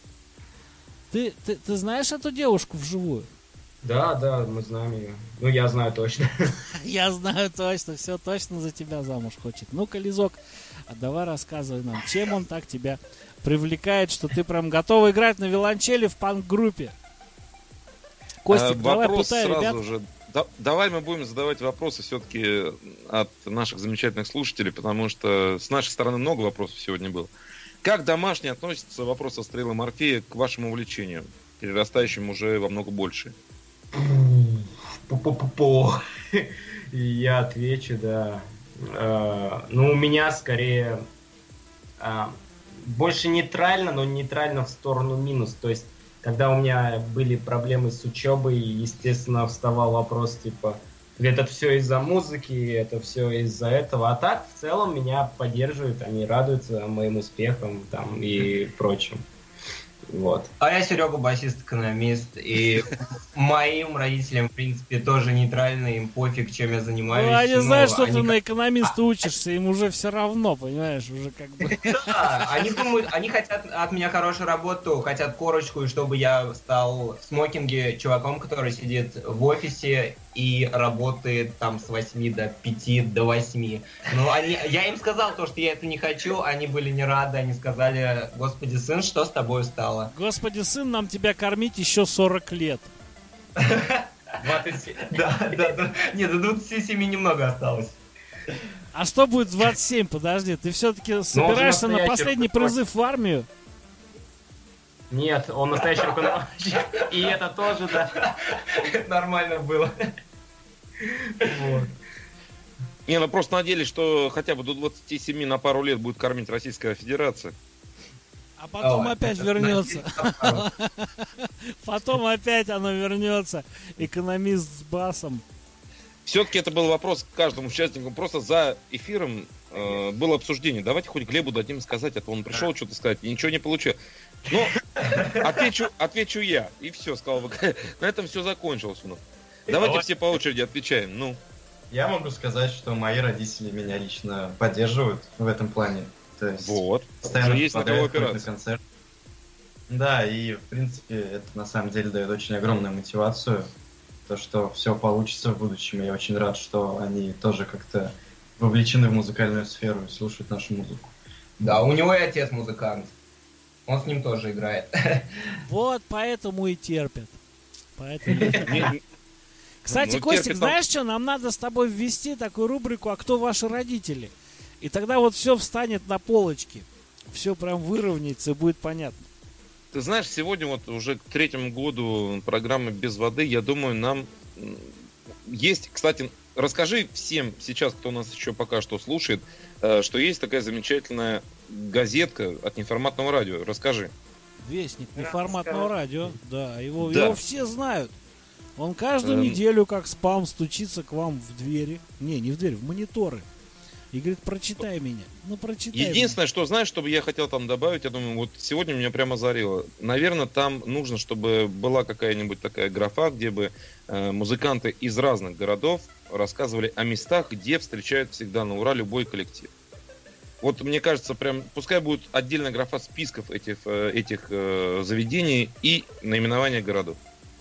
Ты, ты, ты знаешь эту девушку вживую? Да, да, мы знаем ее. Ну, я знаю точно. Я знаю точно, все точно за тебя замуж хочет. Ну-ка, Лизок, давай рассказывай нам, чем он так тебя привлекает, что ты прям готова играть на виолончели в панк-группе. Костик, а, давай пытай, ребят. Же. Да, давай мы будем задавать вопросы все-таки от наших замечательных слушателей, потому что с нашей стороны много вопросов сегодня было. Как домашние относятся вопрос о Стрелы Морфея к вашему увлечению, перерастающему уже во много больше? Пу-пу-пу-пу. Я отвечу, да. Э, ну, у меня скорее э, больше нейтрально, но нейтрально в сторону минус. То есть, когда у меня были проблемы с учебой, естественно, вставал вопрос, типа, это все из-за музыки, это все из-за этого. А так, в целом, меня поддерживают, они радуются моим успехам там, и прочим. Вот. А я Серега, басист-экономист, и моим родителям, в принципе, тоже нейтрально, им пофиг, чем я занимаюсь. Ну, они но знают, что они ты как- на экономиста учишься, им уже все равно, понимаешь, уже как бы... Да, они думают, они хотят от меня хорошую работу, хотят корочку, и чтобы я стал в смокинге чуваком, который сидит в офисе и работает там с восьми до пяти, до восьми. Но они, я им сказал то, что я это не хочу, они были не рады, они сказали: «Господи, сын, что с тобой стало?» Господи, сын, нам тебя кормить еще сорок лет. двадцать семь. Да, да, да. Нет, до двадцати семи немного осталось. А что будет в двадцать семь? Подожди, ты все-таки собираешься на настоящий последний рукоположник. призыв в армию? Нет, он настоящий рукоположник. И это тоже, да. Нормально было. Вот. Не, ну просто надеялись, что хотя бы до двадцати семи на пару лет будет кормить Российская Федерация. А потом Ой, опять это вернется. надеюсь, Потом опять оно вернется. Экономист с басом. Все-таки это был вопрос к каждому участнику. Просто за эфиром э, было обсуждение. Давайте хоть Глебу дадим сказать, а то он пришел что-то сказать, и ничего не получил. Ну, отвечу, отвечу я. И все, сказал бы. На этом все закончилось у нас. Давайте все по очереди отвечаем. Ну, Я могу сказать, что мои родители меня лично поддерживают в этом плане. То есть вот. постоянно Уже есть на кого помогают ходить на опираться. концерт. Да, и в принципе это на самом деле дает очень огромную мотивацию. То, что все получится в будущем. Я очень рад, что они тоже как-то вовлечены в музыкальную сферу и слушают нашу музыку. Да, у него и отец музыкант. Он с ним тоже играет. Вот поэтому и терпят. Поэтому... Не- Кстати, Ну, Костик, терпит, знаешь что? Нам надо с тобой ввести такую рубрику «А кто ваши родители?» И тогда вот все встанет на полочки. Все прям выровняется и будет понятно. Ты знаешь, сегодня вот уже к третьему году программы «Без воды», я думаю, нам м, есть, кстати, расскажи всем сейчас, кто нас еще пока что слушает, э, что есть такая замечательная газетка от неформатного радио. Расскажи. Вестник неформатного радио. Да, его, Да. его все знают. Он каждую Эм. неделю, как спам, стучится к вам в двери. Не, не в дверь, в мониторы. И говорит: прочитай меня. Ну, прочитай Единственное, что, знаешь, что бы я хотел там добавить, я думаю, вот сегодня меня прямо озарило. Наверное, там нужно, чтобы была какая-нибудь такая графа, где бы э, музыканты из разных городов рассказывали о местах, где встречают всегда на ура любой коллектив. Вот мне кажется, прям пускай будет отдельная графа списков этих, э, этих э, заведений и наименования городов.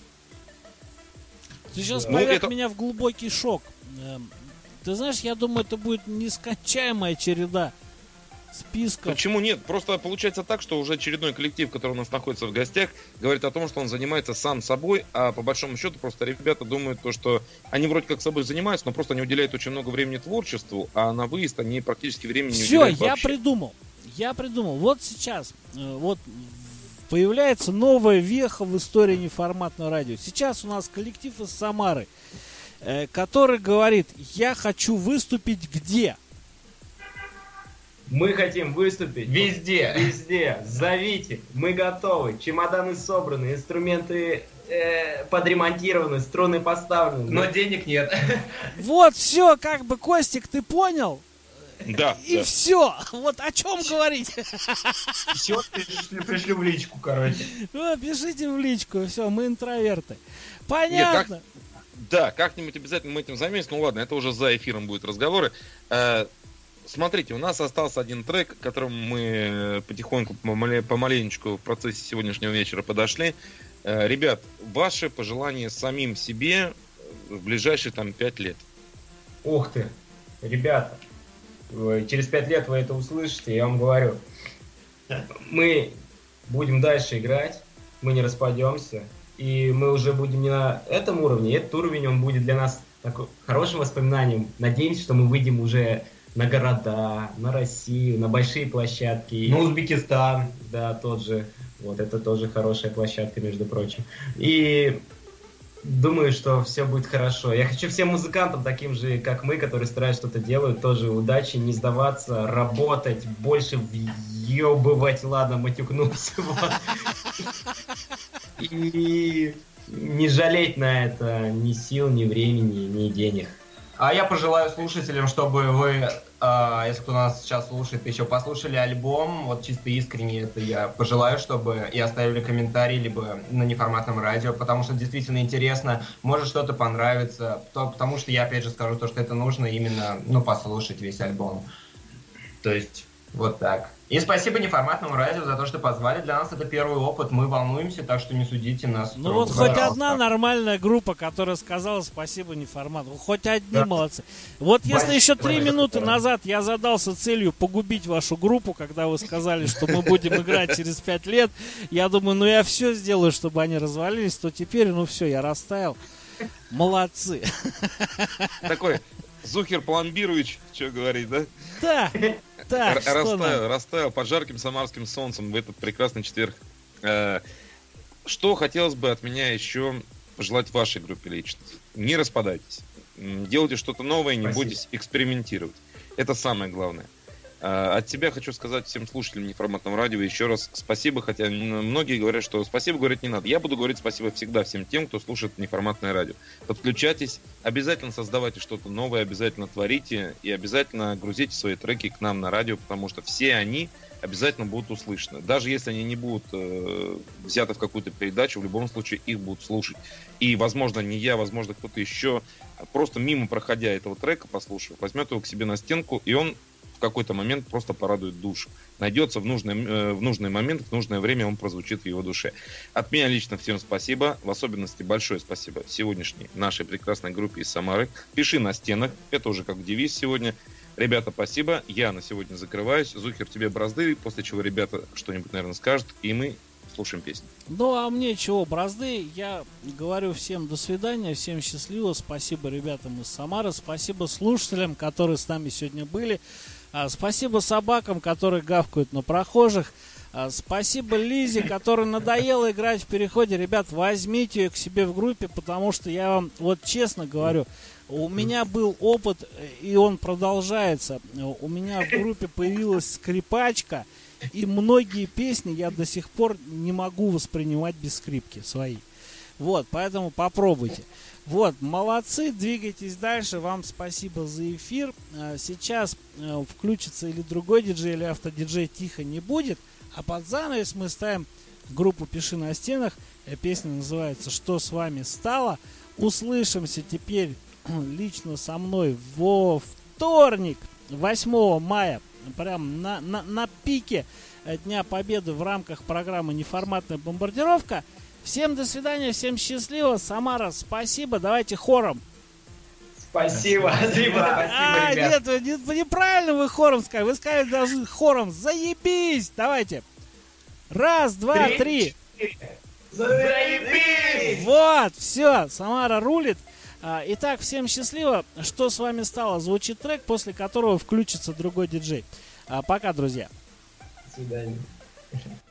меня. Ты сейчас Ну, поверг это- меня в глубокий шок. Эм, Ты знаешь, я думаю, это будет нескончаемая череда списков. Почему нет? Просто получается так, что уже очередной коллектив, который у нас находится в гостях, говорит о том, что он занимается сам собой, а по большому счету просто ребята думают то, что они вроде как собой занимаются, но просто не уделяют очень много времени творчеству, а на выезд они практически времени не Все, уделяют я вообще. придумал. Я придумал. Вот сейчас э, вот появляется новая веха в истории неформатного радио. Сейчас у нас коллектив из Самары, э, который говорит: я хочу выступить где? Мы хотим выступить Везде. везде. Зовите. Мы готовы. Чемоданы собраны, инструменты э, подремонтированы, струны поставлены. Но денег нет. Вот все, как бы, Костик, ты понял? Да, И да. все. Вот о чем говорить. Все, пришлю, пришлю в личку, короче. Ну, пишите в личку, все, мы интроверты. Понятно. Да, как-нибудь обязательно мы этим займемся. Ну ладно, это уже за эфиром будут разговоры. Э, Смотрите, у нас остался один трек, к которому мы потихоньку, помале- помаленечку в процессе сегодняшнего вечера подошли. Э, Ребят, ваши пожелания самим себе в ближайшие там пять лет. Ух ты. Ребята, э, через пять лет вы это услышите, я вам говорю. Мы будем дальше играть, мы не распадемся, и мы уже будем не на этом уровне. Этот уровень, он будет для нас такой хорошим воспоминанием. Надеемся, что мы выйдем уже на города, на Россию, на большие площадки. Ну, Узбекистан. Да, тот же. Вот это тоже хорошая площадка, между прочим. И думаю, что все будет хорошо. Я хочу всем музыкантам, таким же, как мы, которые стараются что-то делают, тоже удачи, не сдаваться, работать, больше въебывать, ладно, матюкнулся. Вот. И не жалеть на это ни сил, ни времени, ни денег. А я пожелаю слушателям, чтобы вы, э, если кто нас сейчас слушает, еще послушали альбом, вот чисто искренне это я пожелаю, чтобы и оставили комментарий, либо на неформатном радио, потому что действительно интересно, может что-то понравится, то, потому что я опять же скажу то, что это нужно именно, ну, послушать весь альбом. То есть, вот так. И спасибо неформатному радио за то, что позвали. Для нас это первый опыт, мы волнуемся, так что не судите нас. Ну вот хоть одна нормальная группа, которая сказала спасибо неформату. Хоть одни да. молодцы. Вот если еще три минуты назад я задался целью погубить вашу группу, когда вы сказали, что мы будем играть через пять лет, я думаю, ну я все сделаю, чтобы они развалились, то теперь, ну все, я растаял. Молодцы. Такой Зухер Пломбирович, что говорить, да? Да. Так, растаял, растаял под жарким самарским солнцем в этот прекрасный четверг. Что хотелось бы от меня еще пожелать вашей группе лично? Не распадайтесь. Делайте что-то новое, не Спасибо. Бойтесь экспериментировать. Это самое главное. От тебя хочу сказать всем слушателям неформатного радио еще раз спасибо, хотя многие говорят, что спасибо говорить не надо. Я буду говорить спасибо всегда всем тем, кто слушает неформатное радио. Подключайтесь, обязательно создавайте что-то новое, обязательно творите и обязательно грузите свои треки к нам на радио, потому что все они обязательно будут услышаны. Даже если они не будут э, взяты в какую-то передачу, в любом случае их будут слушать. И, возможно, не я, возможно, кто-то еще, просто мимо проходя этого трека, послушав, возьмет его к себе на стенку, и он в какой-то момент просто порадует душу. Найдется в нужный, э, в нужный момент, в нужное время он прозвучит в его душе. От меня лично всем спасибо. В особенности большое спасибо сегодняшней нашей прекрасной группе из Самары. Пиши на стенах. Это уже как девиз сегодня. Ребята, спасибо. Я на сегодня закрываюсь. Зухер, тебе бразды. После чего ребята что-нибудь, наверное, скажут. И мы слушаем песню. Ну, а мне чего, бразды. Я говорю всем до свидания. Всем счастливо. Спасибо ребятам из Самары. Спасибо слушателям, которые с нами сегодня были. Спасибо собакам, которые гавкают на прохожих. Спасибо Лизе, которой надоело играть в переходе. Ребят, возьмите ее к себе в группе, потому что я вам вот честно говорю, у меня был опыт, и он продолжается. У меня в группе появилась скрипачка, и многие песни я до сих пор не могу воспринимать без скрипки своей. Вот, поэтому попробуйте. Вот, молодцы, двигайтесь дальше. Вам спасибо за эфир. Сейчас включится или другой диджей, или автодиджей «Тихо не будет». А под занавес мы ставим группу «Пиши на стенах». Песня называется «Что с вами стало?». Услышимся теперь лично со мной во вторник, восьмого мая. Прям на, на, на пике Дня Победы в рамках программы «Неформатная бомбардировка». Всем до свидания, всем счастливо. Самара, спасибо. Давайте хором. Спасибо. Спасибо, а, ребят. нет, вы, не, неправильно вы хором сказали. Вы сказали даже хором. Заебись. Давайте. Раз, два, три. три. Заебись. Вот, все. Самара рулит. Итак, всем счастливо. Что с вами стало? Звучит трек, после которого включится другой диджей. Пока, друзья. До свидания.